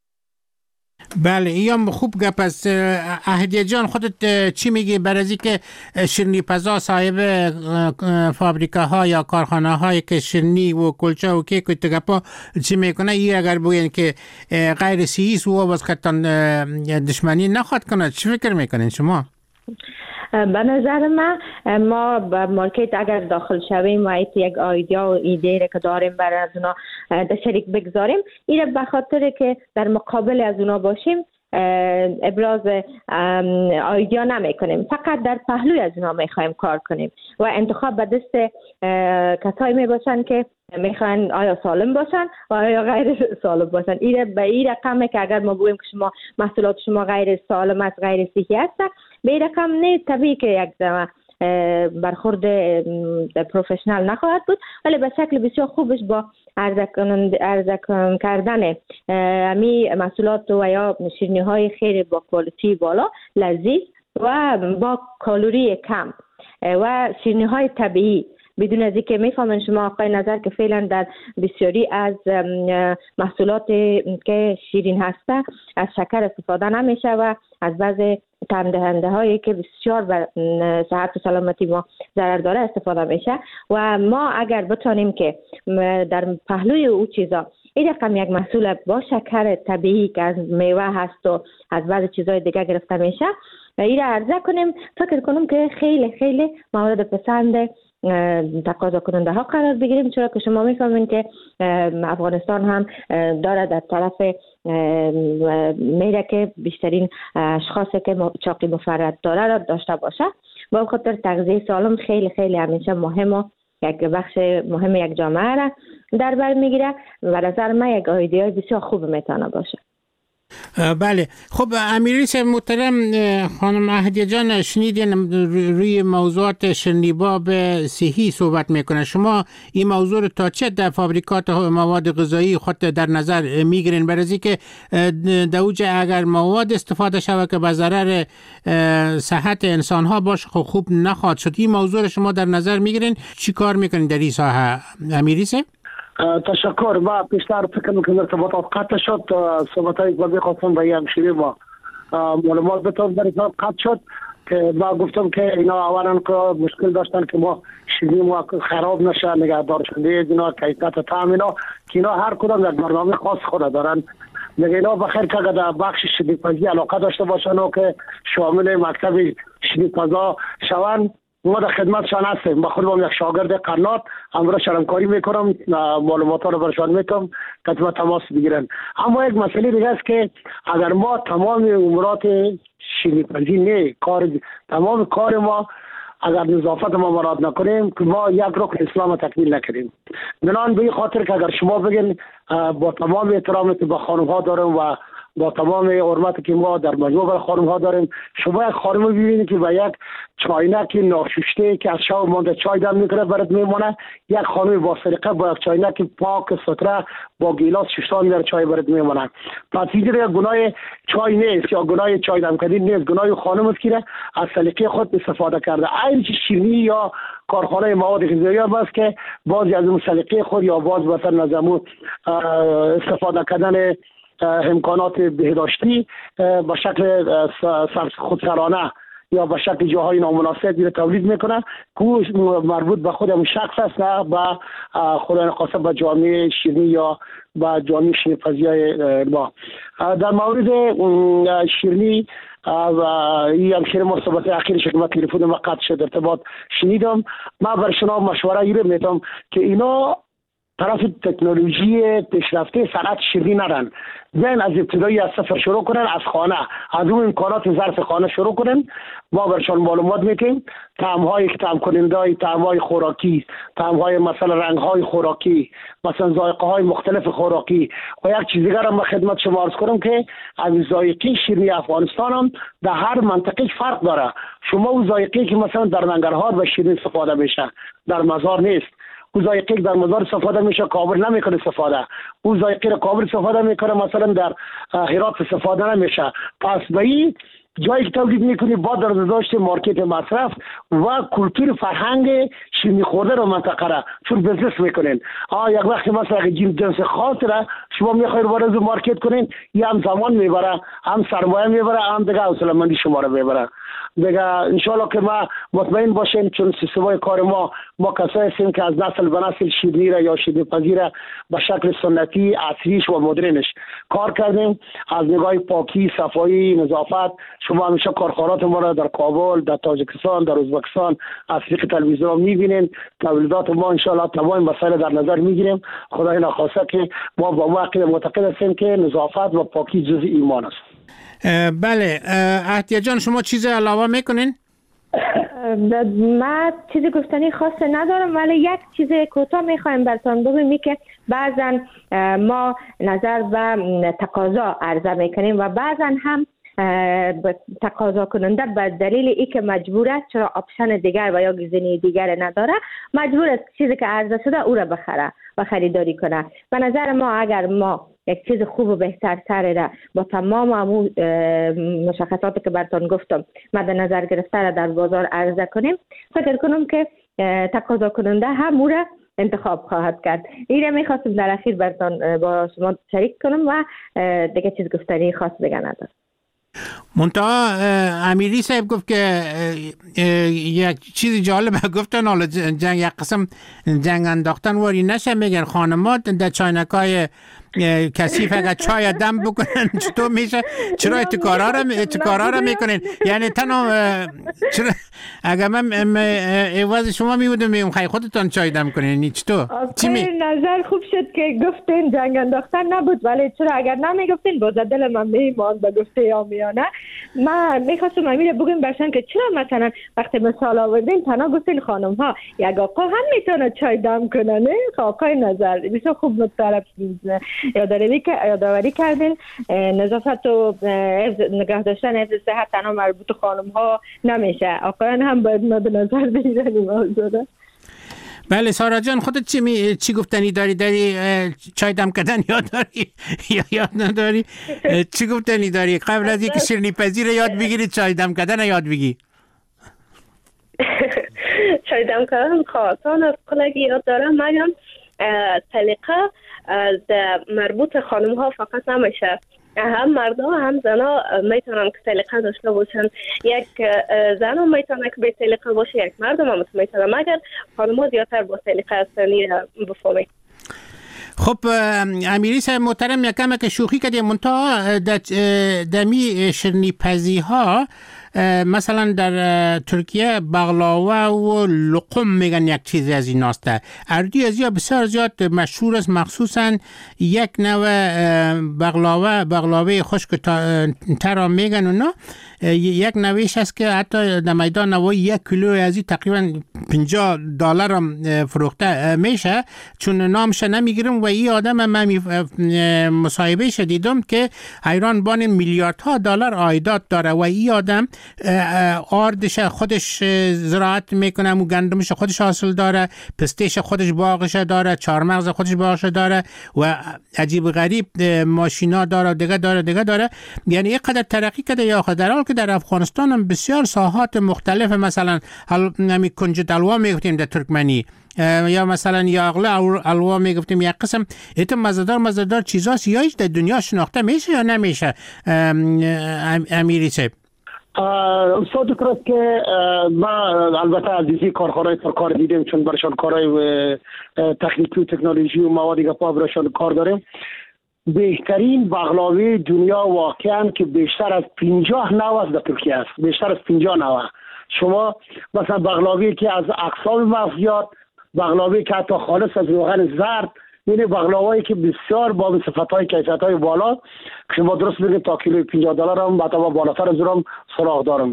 بله، این خوب گپ است. اهدیه جان خودت چی میگی برای اینکه شیرینی پزا صاحب فابریکه ها یا کارخانه هایی که شیرینی و کلچه و کیک و تگپا چی میکنه، این اگر بگین که غیر سییس و واسقتان دشمنی نخواد کنه، چی فکر میکنین شما؟ به نظر من ما به مارکت اگر داخل شویم و یک ایده و ایده که داریم برای از اونا در شریک بگذاریم، این به خاطر که در مقابل از اونا باشیم ابراز ایده نمی کنیم، فقط در پهلوی از اونا میخوایم کار کنیم و انتخاب به دست کسایی می باشن که میخوان آیا سالم باشن و آیا غیر سالم باشن. این به این رقمه که اگر ما بگوییم که شما محصولات شما غیر سالم است، غیر صحی است، به این رقم نه طبیعی که یک برخورد پروفشنال نخواهد بود، ولی به شکل بسیار خوبش با عرضه کردن امی محصولات و یا شیرینی های خیلی با کوالیتی بالا، لذیذ و با کالری کم و شیرینی های طبیعی، بدون از اینکه میفهمن شما آقای نظر که فعلا در بسیاری از محصولات که شیرین هسته از شکر استفاده نمیشه و از بعض طعم دهنده هایی که بسیار به صحت و سلامتی ما ضرر داره استفاده میشه و ما اگر بتانیم که در پهلوی او چیزا این رقم یک محصول با شکر طبیعی که از میوه هست و از بعض چیزهای دیگه گرفته میشه و این را عرضه کنیم، فکر کنم که خیلی خیلی مورد پسند تقاضا کننده ها قرار بگیریم، چرا که شما میفهمین که افغانستان هم داره در طرف میره که بیشترین اشخاصی که چاقی مفرط داره را داشته باشه. با خاطر تغذیه سالم خیلی خیلی همیشه مهم و یک بخش مهم یک جامعه را در بر میگیره و نظر من یک ایده بسیار خوب میتونه باشه. بله، خب امیرریس محترم خانم اهدیه جان، شنیدین روی موضوعات شیرینی‌باب صحی صحبت میکنه. شما این موضوع رو تا چه در فابریکات مواد غذایی خود در نظر میگیرین؟ برای که دوجه اگر مواد استفاده شود که به ضرر صحت انسان ها باشه خب خوب نخواهد شد. این موضوع رو شما در نظر میگیرین؟ چی کار میکنین در این ساحه امیرریس؟ تشکر. ما پیشتر فکر میکنم ارتباطات قطع شد، صحبت های اقبالی خواستم به همشیری ما معلومات بتون در ارتباط قطع شد که ما گفتم که اینا اولا که مشکل داشتن که ما شیرینی ما خراب نشه، نگهدار شده اینا کیفیت طعم اینا که اینا هر کدام یک برنامه خاص خود دارن. میگه اینا بخیر که در بخش شیرینی‌پزی علاقه داشته باشن و که شامل مکتب شیرینی‌پزا شوند، ما در خدمتشان هستیم. با خودم یک شاگرد قنات امروز شرمکاری میکنم، معلومات رو برشان میکنم که تماس بگیرن. اما یک مسئله دیگه است که اگر ما تمام امورات شیرینی‌پزی نه کار تمام کار ما اگر نظافت ما مراد نکنیم که ما یک رکن اسلام تکمیل نکردیم. بنان به این خاطر که اگر شما بگین با تمام احترامی که با خانم ها دارم و با تمام حرمتی که ما در مجموع برای خانم ها داریم، شما یک خانم ببینید که با یک چاینک ناشوشته که از شب مانده چای دم میکنه برات میمونه، یک خانم با سرقه با یک چاینک پاک ستره با گیلاس ششتان میاره چای برات میمونه. پس اینجا یک گناه چای نیست یا گناه چای دم کردن نیست، گناه خانم است که از سلیقه خود استفاده کرده. این شیرینی یا کارخانه مواد غذایی هم است که بعضی از اون سلیقه خود یا باز مثلا نظمو استفاده کردن امکانات بهداشتی به شکل خودسرانه یا به شکل جاهای نامناسب رو تولید میکنه که مربوط به خود همون شخص است، نه به خدا نخواسته به جامعه شیرینی یا به جامعه شیرینی‌پزی های ما. در مورد شیرینی و این همشیر مصابت اخیرش که ما تلفن ما قطع شد ارتباط شنیدم، ما بر شما مشوره ایره میدم که اینا طرف تکنولوژی پیشرفته صنعت شیرینی نرن، بیاین از ابتدایی از صفر شروع کنن، از خانه از اون امکانات ظرف خانه شروع کنن. ما برشان معلومات میدیم طعم‌هایی که طعم کننده طعم‌های خوراکی، طعم‌های مثلا رنگ‌های خوراکی، مثلا ذائقه‌های مختلف خوراکی و یک چیز دیگر هم خدمت شما عرض کنم که از ذائقه شیرینی افغانستان هم در هر منطقه فرق داره. شما اون ذائقه‌ای که مثلا در ننگرهار به شیرینی استفاده میشه در مزار نیست، او ذائقه در مزار استفاده میشه کابل نمیکنه استفاده، او ذائقه را کابل استفاده میکنه مثلا در هرات استفاده نمیشه. پس به این جایی که تولید میکنی با در داشت مارکت مصرف و کلتور فرهنگ شیرینی خورده رو منطقه را چون بزنس میکنین. آه یک وقت مثلا جیم جنس خاص را شما میخواید وارد مارکت کنین، یا هم زمان میبره، هم سرمایه میبره، هم دیگه حوصله مندی شما رو میبره. دیگه انشالله که ما مطمئن باشیم چون سیستمای کار ما ما کسایی هستیم که از نسل به نسل شیرینی را یا شیرینی‌پزی را به شکل سنتی عصریش و مدرنش کار کردیم. از نگاه پاکی، صفایی، نظافت شما همیشه کارخانات ما را در کابل، در تاجیکستان، در ازبکستان از طریق تلویزیون می‌بینید. تولیدات ما انشالله تمام مسائل در نظر می‌گیریم. خدای نخواسته که ما با عقیده معتقد هستیم که نظافت و پاکی جزء ایمان است. بله، اهدیه جان شما چیز علاوه میکنین؟ من چیزی گفتنی خاصی ندارم، ولی یک چیز کوتاه میخوایم براتون بگم که بعضا ما نظر به تقاضا عرضه میکنیم و بعضا هم تقاضا کننده به دلیل ای که مجبور است، چرا آپشن دیگر و یا گزینه دیگر نداره، مجبور است چیزی که عرضه شده او را بخره و خریداری کنه. به نظر ما اگر ما یک چیز خوب و بهتر تر را با تمام امو مشخصاتی که براتون گفتم مد نظر گرفته را در بازار عرضه کنیم، فکر کنم که تقاضا کننده هم او را انتخاب خواهد کرد. این را میخواستم در اخیر براتون با شما شریک کنم و دیگه چیز گفتنی خاص بگم ندارم. منتها امیری صاحب گفت که یک چیز جالب گفتن، حالا جنگ یک قسم جنگ انداختن واری نشه، میگن خانمات در چاینکای کثیف اگر چای دم بکنن چطور میشه؟ چرا اتکارا را اتکارا را میکنین؟ یعنی تنها چرا اگر من عوض شما میبودم میگم خیلی خودتان چای دم کنین چطور؟ چی می نظر خوب شد که گفتین جنگ انداختن نبود، ولی چرا اگر نمیگفتین باز دل من میماند به گفته آمیانه. من میخواستم امیر بگم برشن که چرا مثلا وقتی مثال آوردین تنها گفتین خانم ها یک آقا هم میتونه چای دم کنه، نه آقای نظر بسیار خوب مطلب یادآوری یادآوری کردین. نظافت و نگه داشتن حفظ صحت تنها مربوط خانم ها نمیشه، آقایان هم باید مد نظر بگیرن این موضوع. بله سارا جان، خودت چی می... چی گفتنی داری؟ داری چای دم کردن یاد داری یا یاد نداری؟ چی گفتنی داری قبل از اینکه شیرینی پزی رو یاد بگیری چای دم کردن یاد بگی؟ چای دم کردن خاصان از کلگی یاد دارم. مگم طریقه مربوط خانم ها فقط نمیشه، هم مردا هم زنا میتونن که سلیقه داشته باشن. یک زن هم میتونه که به سلیقه باشه، یک مرد هم میتونه، مگر خانم ها زیادتر با سلیقه هستنی بفهمید. خب امیری صاحب محترم، یکم که شوخی کردیم، منتها دمی شیرینی پزی ها مثلا در ترکیه بغلاوه و لقم میگن یک چیزی از این هسته. اردی از یا بسیار زیاد مشهور است، مخصوصا یک نوع بغلاوه بغلاوه خشک ترا میگن اونا، یک نوعش هست که حتی در میدان نوای یک کیلو از این تقریبا پنجاه دلار هم فروخته میشه، چون نامش نمیگیرم. و این آدم من مصاحبه شدیدم که ایران بان میلیاردها دلار عایدات داره و این آدم آردش خودش زراعت میکنه و گندمش خودش حاصل داره، پستهش خودش باغش داره، چهارمغز خودش باغش داره و عجیب غریب ماشینا داره، دیگه داره دیگه داره. یعنی یک قدر ترقی کرده. یا در حال که در افغانستان هم بسیار ساحات مختلف، مثلا نمی کنجد الوا میگفتیم در ترکمنی، یا مثلا یاغله الوا میگفتیم، یک قسم ایت مزدار مزدار چیزاست. یا در دنیا شناخته میشه یا نمیشه امیری صاحب؟ استاد کرد که ما البته از دیزی کارخانه‌های کار دیدیم، چون برشان کارهای تکنیکی و تکنولوژی و مواد گپا برشان کار داریم. بهترین بغلاوه دنیا واقعا که بیشتر از پنجاه نوع از در ترکیه است، بیشتر از پنجاه نوع. شما مثلا بغلاوه که از اقسام مغزیات، بغلاوه که حتی خالص از روغن زرد، یعنی بغلاوهایی که بسیار با صفت‌های کیفیت‌های بالا، که شما درست بگید تا کیلو پنجاه دلار هم بعدا بالاتر از اونم سراغ دارم.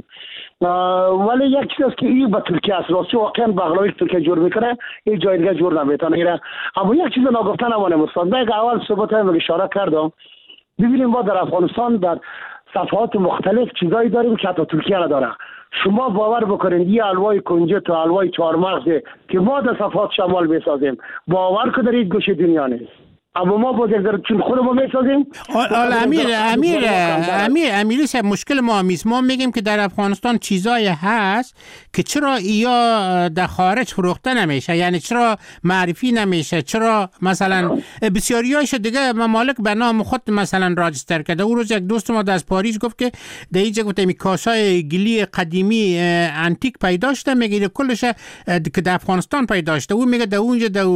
ولی یک چیز است که این به ترکیه است، راستی واقعا بغلاوی که ترکیه جور میکنه این جای دیگه جور نمیتونه. اما یک چیز ناگفته نمانه استاد، من اول صحبت هم اشاره کردم، ببینیم ما در افغانستان در صفحات مختلف چیزایی داریم که حتی ترکیه نداره. شما باور بکنید یه حلوای کنجد و حلوای چهارمغز که ما در صفحات شمال بسازیم، باور که در این گوشه دنیا نیست، اما ما با در چون خودمون میسازیم. حالا امیر امیر امیر امیری صاحب، مشکل ما میست، ما میگیم که در افغانستان چیزای هست که چرا یا در خارج فروخته نمیشه، یعنی چرا معرفی نمیشه، چرا مثلا بسیاریاش دیگه ممالک به نام خود مثلا راجستر کرده. اون روز یک دوست ما از پاریس گفت که در اینجا گفت می کاسای گلی قدیمی انتیک پیدا شده، میگه کلش که در افغانستان پیدا شده. اون میگه در اونجا در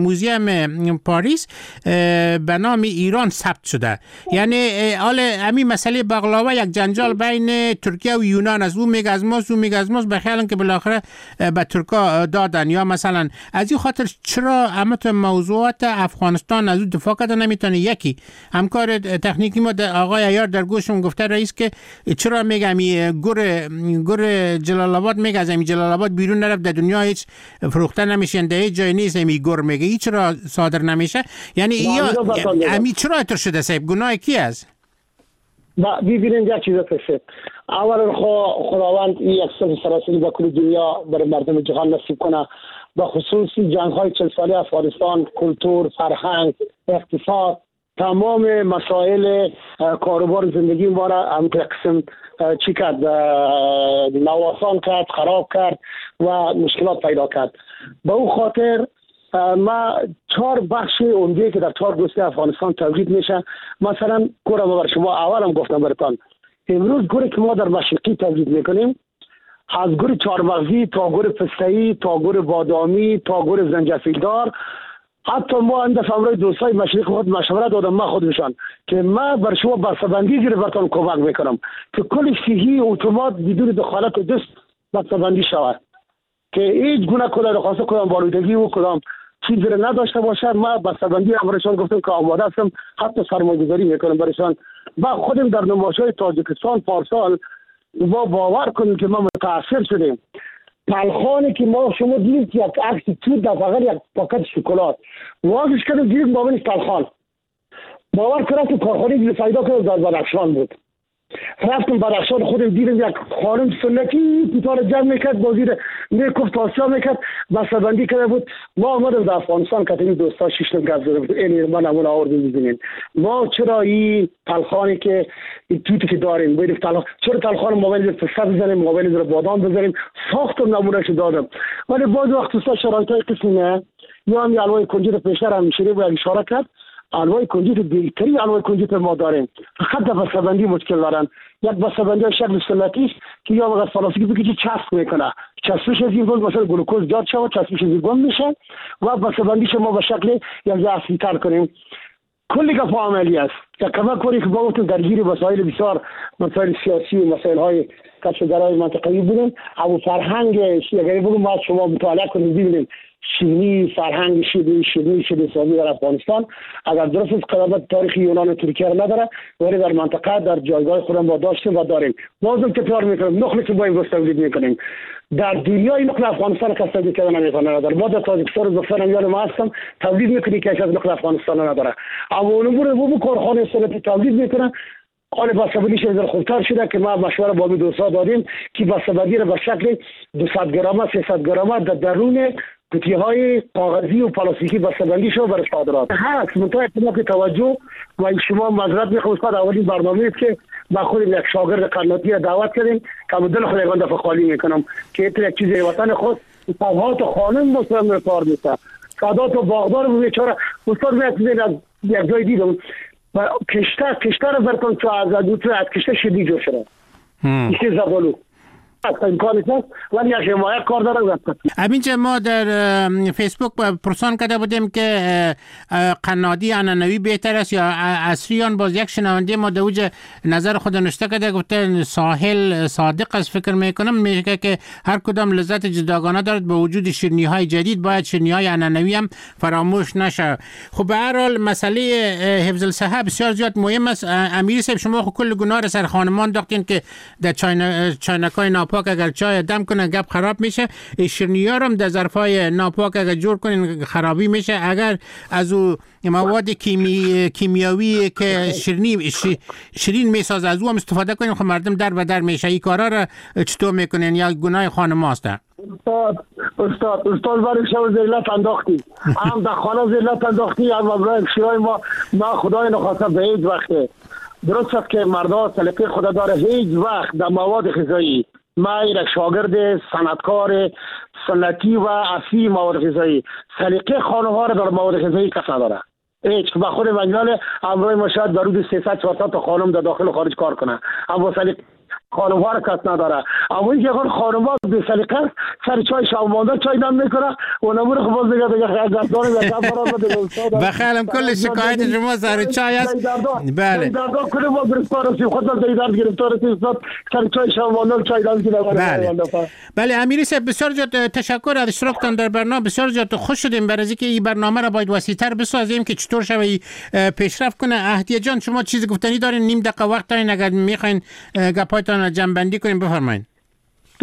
موزیم پاریس به نام ایران ثبت شده. یعنی حال همین مسئله بغلاوه یک جنجال بین ترکیه و یونان از اون میگه از ماست، اون میگه از ماست، بخیالن که بالاخره به ترکا دادن. یا مثلا از این خاطر چرا همت موضوعات افغانستان از اون دفاع کرده نمیتونه؟ یکی همکار تکنیکی ما آقای عیار در گوشم گفته رئیس که چرا میگم گر گر جلال آباد میگه از همین جلال آباد بیرون نرفت، در دنیا هیچ فروخته نمیشه، در هیچ جای نیست، همین گر میگه ای چرا صادر نمیشه؟ یعنی یا امی چرا اتر شده صاحب؟ گناه کی است؟ و ببینید یک چیز است. اول خداوند این یک صلح سراسری با کل دنیا برای مردم جهان نصیب کنه، به خصوصی جنگ های چل ساله افغانستان، کلتور، فرهنگ، اقتصاد، تمام مسائل کاروبار زندگی ما را هم قسم چی کرد، نوسان کرد، خراب کرد و مشکلات پیدا کرد. به او خاطر ما چهار بخش عمده که در چهار گوشه افغانستان تولید میشه، مثلا گوره ما بر شما اولم گفتم براتون، امروز گوره که ما در مشرقی تولید میکنیم، از گور چهارمغزی تا گور پسته‌ای تا گور بادامی تا گور زنجفیلدار، حتی ما اند فامرای دوستای مشرق خود مشورت دادم ما خودشان که ما بر شما بسته‌بندی زیر برتون کمک میکنم که کل صحیح اتومات بدون دخالت دست بسته‌بندی شود، که هیچ گونه کلا دخواست کدام بالودگی و کدام چیزی را نداشته باشد. ما بسته‌بندی امرشان گفتم که آماده هستم، حتی سرمایه‌گذاری میکنم برشان. با خودم در نمایش‌های تاجیکستان پارسال ما باور کنیم که ما متاثر شدیم. تلخانی که ما شما دیدید که یک عکس تو در فقط یک پاکت شکلات وازش کردیم، دیدید مابینش تلخان. باور کنم که کارخانه پیدا کردم در بدخشان بود. رفتم بدخشان خودم دیدم یک خانم سنتی کوتاه جمع میکرد، بازی میکفت تاسیا میکرد، بسته‌بندی کرده بود. ما آمدم در افغانستان که این دوستا شش نفر گپ زده بود، این ما نمونه آوردیم ببینید ما چرا این تلخانی که این توتی که داریم بریم تلخ، چرا تلخان موبایل پسته بزنیم، موبایل رو بادام بزنیم، ساختم نمونهش دادم. ولی بعض وقت دوستا شرایطای قسمی نه، یا هم الوای کنجد پیشتر هم میشه و اشاره کرد، الوای کنجد بیلتری الوای کنجد ما داریم، فقط در بسته‌بندی مشکل دارن. یک بسته‌بندی شکل سنتی است که یا وقت فلاسفی بگه چسب میکنه، چسبش از این گل مثلا گلوکوز زیاد شود، چسبش از این گل میشه و بسته‌بندی شما به شکل یک اصلی تر کنیم. کلی گپ عملی است که کمک کنی که با تو درگیر مسائل بسیار مسائل سیاسی و مسائل های کشورهای منطقه‌ای بودیم. او فرهنگ اگر بگم ما شما مطالعه کنید ببینید شیرینی فرهنگ شیرینی شیرینی شده سازی در افغانستان اگر درست است قدمت تاریخی یونان و ترکیه را نداره، ولی در منطقه در جایگاه خودم با داشتیم و داریم. بازم تکرار میکنم نخلی که با این تولید میکنیم در دنیا این نخل افغانستان کس تولید کردن نمیتونه نداره. ما در تاجیکستان و بخارم یاد ما هستم تولید میکنی که از نخل افغانستان نداره، اما اون بوده بو کارخانه سنتی تولید میکنن. حال بسته‌بندیش از خوبتر شده که ما مشوره با دوستا دادیم که بسته‌بندی را به شکل دویست گرم سیصد گرم در درون قطعه های کاغذی و پلاستیکی بسته‌بندی شو برای صادرات هست. منتها که توجه و شما معذرت میخوام استاد، اولین برنامه است که با خود یک شاگرد قناتی را دعوت کردیم که دل خود یگان دفعه خالی میکنم که یک چیز وطن خود تنها تو خانم مسلم کار میشه، سادات و باغدار بود بیچاره. استاد میاد از یک جای دیدم و کشته کشته را برکن تو از دوت از کشته شدی جو شده میشه زبالو امکانش هست ولی یک حمایت کار داره. همینجا ما در فیسبوک پرسان کرده بودیم که قنادی عنعنوی بهتر است یا عصریان. باز یک شنونده ما دوج نظر خود نشته کرده، گفته ساحل صادق است. فکر میکنم میگه که هر کدام لذت جداگانه دارد، به وجود شیرینی های جدید باید شیرینی های عنعنوی هم فراموش نشه. خب به هر حال مسئله حفظ الصحه بسیار زیاد مهم است. امیر صاحب شما خب کل گناه را سر خانمان داختین که در چاینکای ناپاک اگر چای دم کنه گپ خراب میشه، شیرینی ها هم در ظرفای ناپاک اگر جور کنین خرابی میشه. اگر از او مواد کیمی کیمیاوی که شیرینی شیرین میسازه از او هم استفاده کنین، خب مردم در و در میشه. این کارا را چطور میکنین یا گناه خانم هاست؟ استاد استاد استاد برای شما ذلت انداختی هم در خانه ذلت انداختی هم برای شیرای ما ما خدای نخواسته به هیچ وقت درست است که مردا سلیقه خدا داره هیچ وقت در مواد غذایی ما یک شاگرد صنعتکار سنتی و اصلی مواد غذایی سلیقه خانم‌ها را در مواد غذایی کس نداره. هیچ با خود مجموعه امروز ما شاید برود سیصد چهارصد تا خانم در داخل و خارج کار کنه، اما سلیقه خانم‌ها را کس نداره. اما اینکه اگر خانم‌ها به سلیقه سر چای شام مانده چای دم میکنه و نمور خب باز دیگه دیگه گردان یا برابر دیگه بخالم کل شکایت شما سر چای است. بله دردان کل ما گرفتار هستیم، خود در درد گرفتار هستیم سر چای شام مانده چای دم کنه. بله بله امیر صاحب بسیار زیاد تشکر از اشتراکتان در برنامه. بسیار زیاد خوش شدیم برای اینکه این برنامه را باید وسیع‌تر بسازیم که چطور شوی پیشرفت کنه. اهدیه جان شما چیزی گفتنی دارین؟ نیم دقیقه وقت دارین اگر میخواین گپایتان جمع بندی کنیم بفرمایید.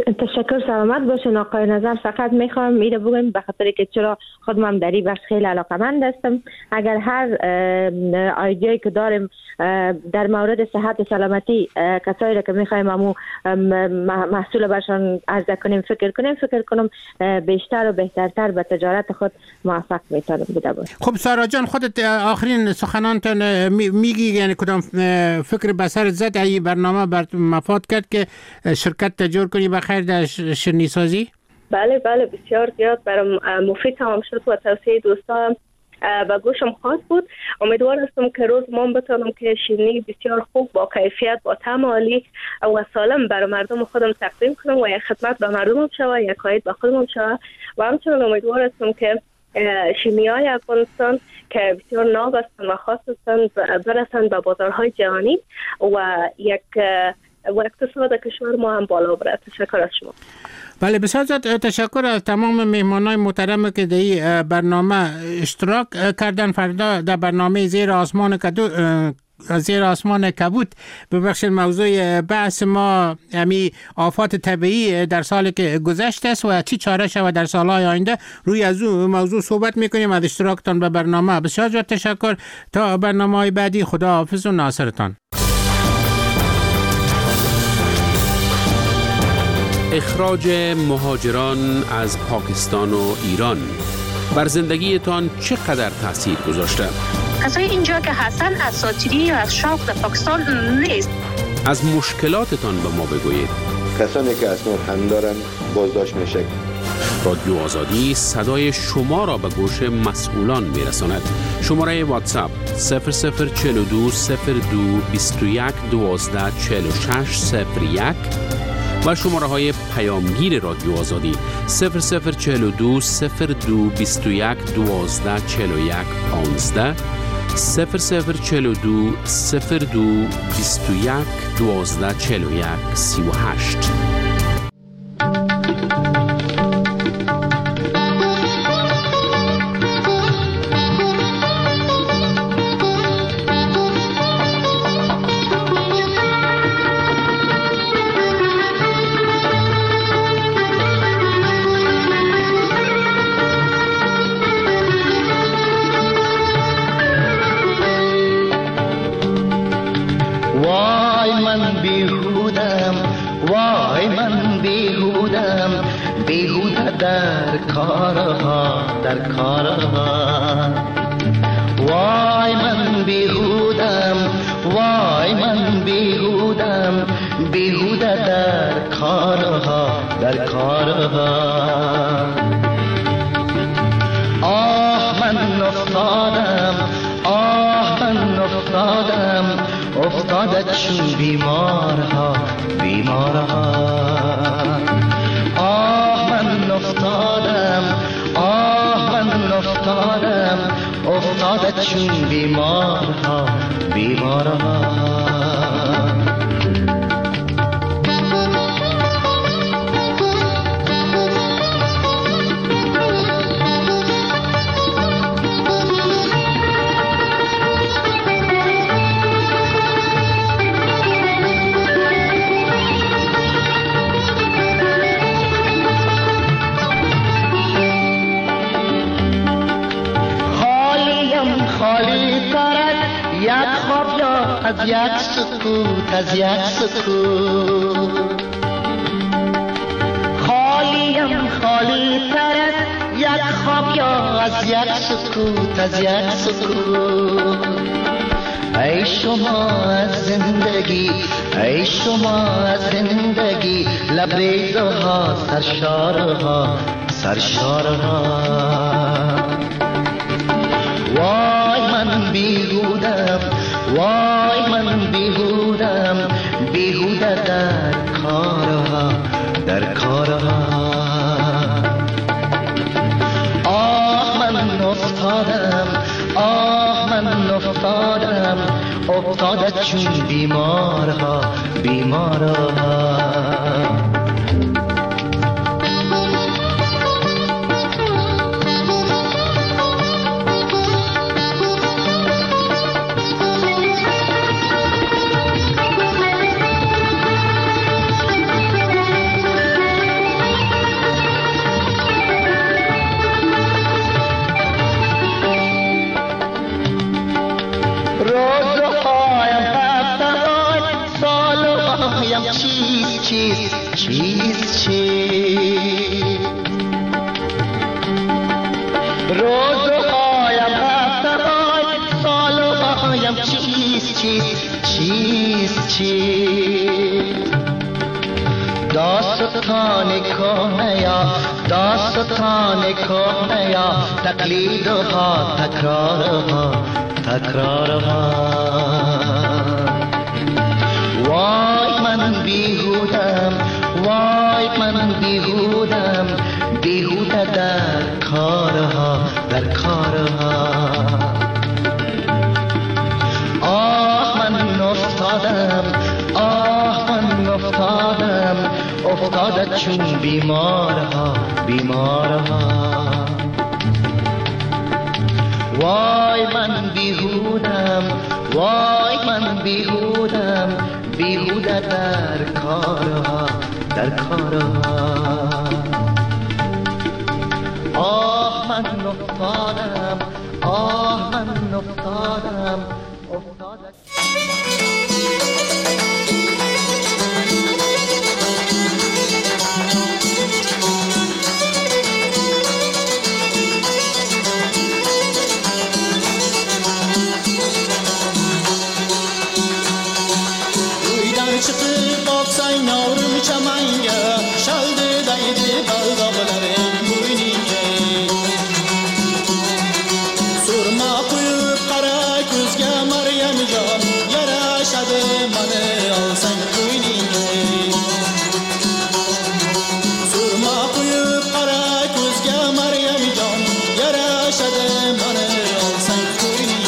تشکر، سلامت باشین آقای نظر. فقط میخوام میره بگم به خاطر که چرا خودم هم در این بخش خیلی علاقمند هستم، اگر هر ایدیایی که داریم در مورد صحت و سلامتی کسایی را که میخوایم همو محصول برشان عرضه کنیم فکر کنیم فکر کنم بیشتر و بهترتر به تجارت خود موفق میتونیم بوده باشه. خب سارا جان، خودت آخرین سخنانتان میگی، یعنی کدام فکر به سر زد این برنامه بر مفاد کرد که شرکت تجار کنی بخیر در شیرینی سازی؟ بله بله بسیار زیاد برام مفید تمام شد و توصیه دوستان و گوشم خاص بود. امیدوار هستم که روز ما بتونم که شیرینی بسیار خوب با کیفیت با طعم عالی و سالم برای مردم خودم تقدیم کنم و یک خدمت به مردمم شوه، یک عاید به خودم شوه و همچنین امیدوار هستم که شیرینی های افغانستان که بسیار ناب هستند و خاص هستند برسند به بازارهای جهانی و یک و اقتصاد کشور ما هم بالا بره. تشکر از شما. بله بسیار زیاد تشکر از تمام مهمانای محترم که در این برنامه اشتراک کردن. فردا در برنامه زیر آسمان کدو زیر آسمان کبود ببخشید موضوع بحث ما همی آفات طبیعی در سالی که گذشته است و چی چاره شود در سالهای آینده، روی از اون موضوع صحبت میکنیم. از اشتراکتان به برنامه بسیار زیاد تشکر. تا برنامه‌های بعدی خدا حافظ و ناصرتان. اخراج مهاجران از پاکستان و ایران بر زندگیتان چقدر تاثیر گذاشته؟ کسای اینجا که هستن اساطیری و از شوق در پاکستان نیست. از مشکلاتتان به ما بگویید. کسانی که اسناد هم دارن بازداشت میشه. رادیو آزادی صدای شما را به گوش مسئولان میرساند. شماره واتساپ صفر صفر چهل و دو صفر دو بیست و یک دوازده چهل و شش صفر یک و شماره های پیامگیر رادیو آزادی صفر صفر چهل و دو صفر دو بیست و یک دوازده چهل و یک پانزده صفر صفر چهل و دو صفر دو بیست و یک دوازده چهل و یک سی و هشت. در کارها در کارها وای من بیهودم وای من بیهودم بیهوده در کارها در کارها آه من افتادم آه من افتادم افتاده چون بیمارها بیمارها افتادم آه من افتادم افتاده چون بیمارها بیمارها از یک سکوت از یک سکوت خالیم خالی تر از یک خواب یا از یک سکوت از یک سکوت ای شما از زندگی ای شما از زندگی لبریزها سرشارها سرشارها وای من بیهودم وای من بیهودم بیهوده در کارها در کارها آه من افتادم آه من افتادم افتاده چون بیمارها بیمارها چیز چیز چیز چیز روزهایم هفته‌های سالهایم چیز چیز چیز چیز داستان کهنه یا داستان کهنه یا تقلیدها تکرارها تکرارها وای من بیهودم وای من بیهودم بیهوده در کارها در کارها آه من افتادم آه من افتادم افتاده چون بیمارها بیمارها وای من بیهودم وای من بیهودم بیهوده در کارها در کارها آه من افتادم آه من افتادم افتادم Çıkıp baksan yavrum çamanga şaldı daydı baldağların boynine Surma koyup kara gözge Meryem can yaraşadı manı alsan boynine Surma koyup kara gözge Meryem can yaraşadı manı alsan boynine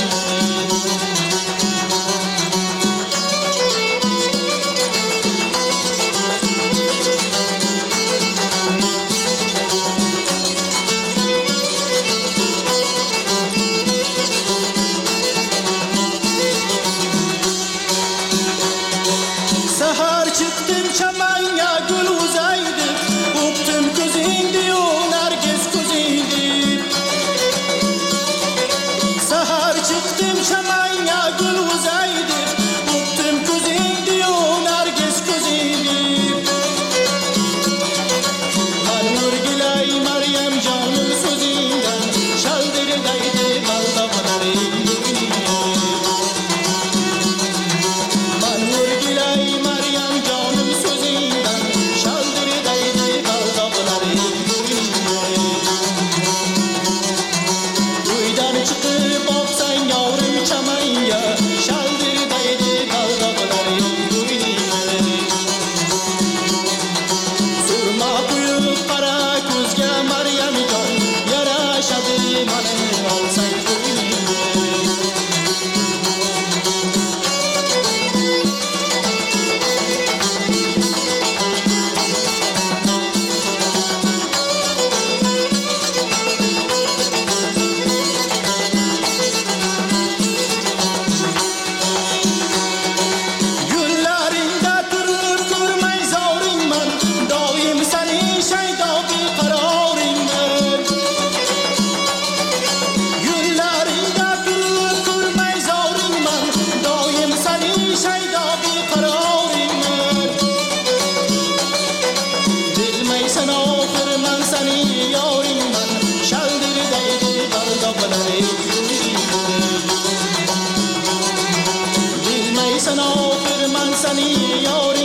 Sen o firman seni yavrum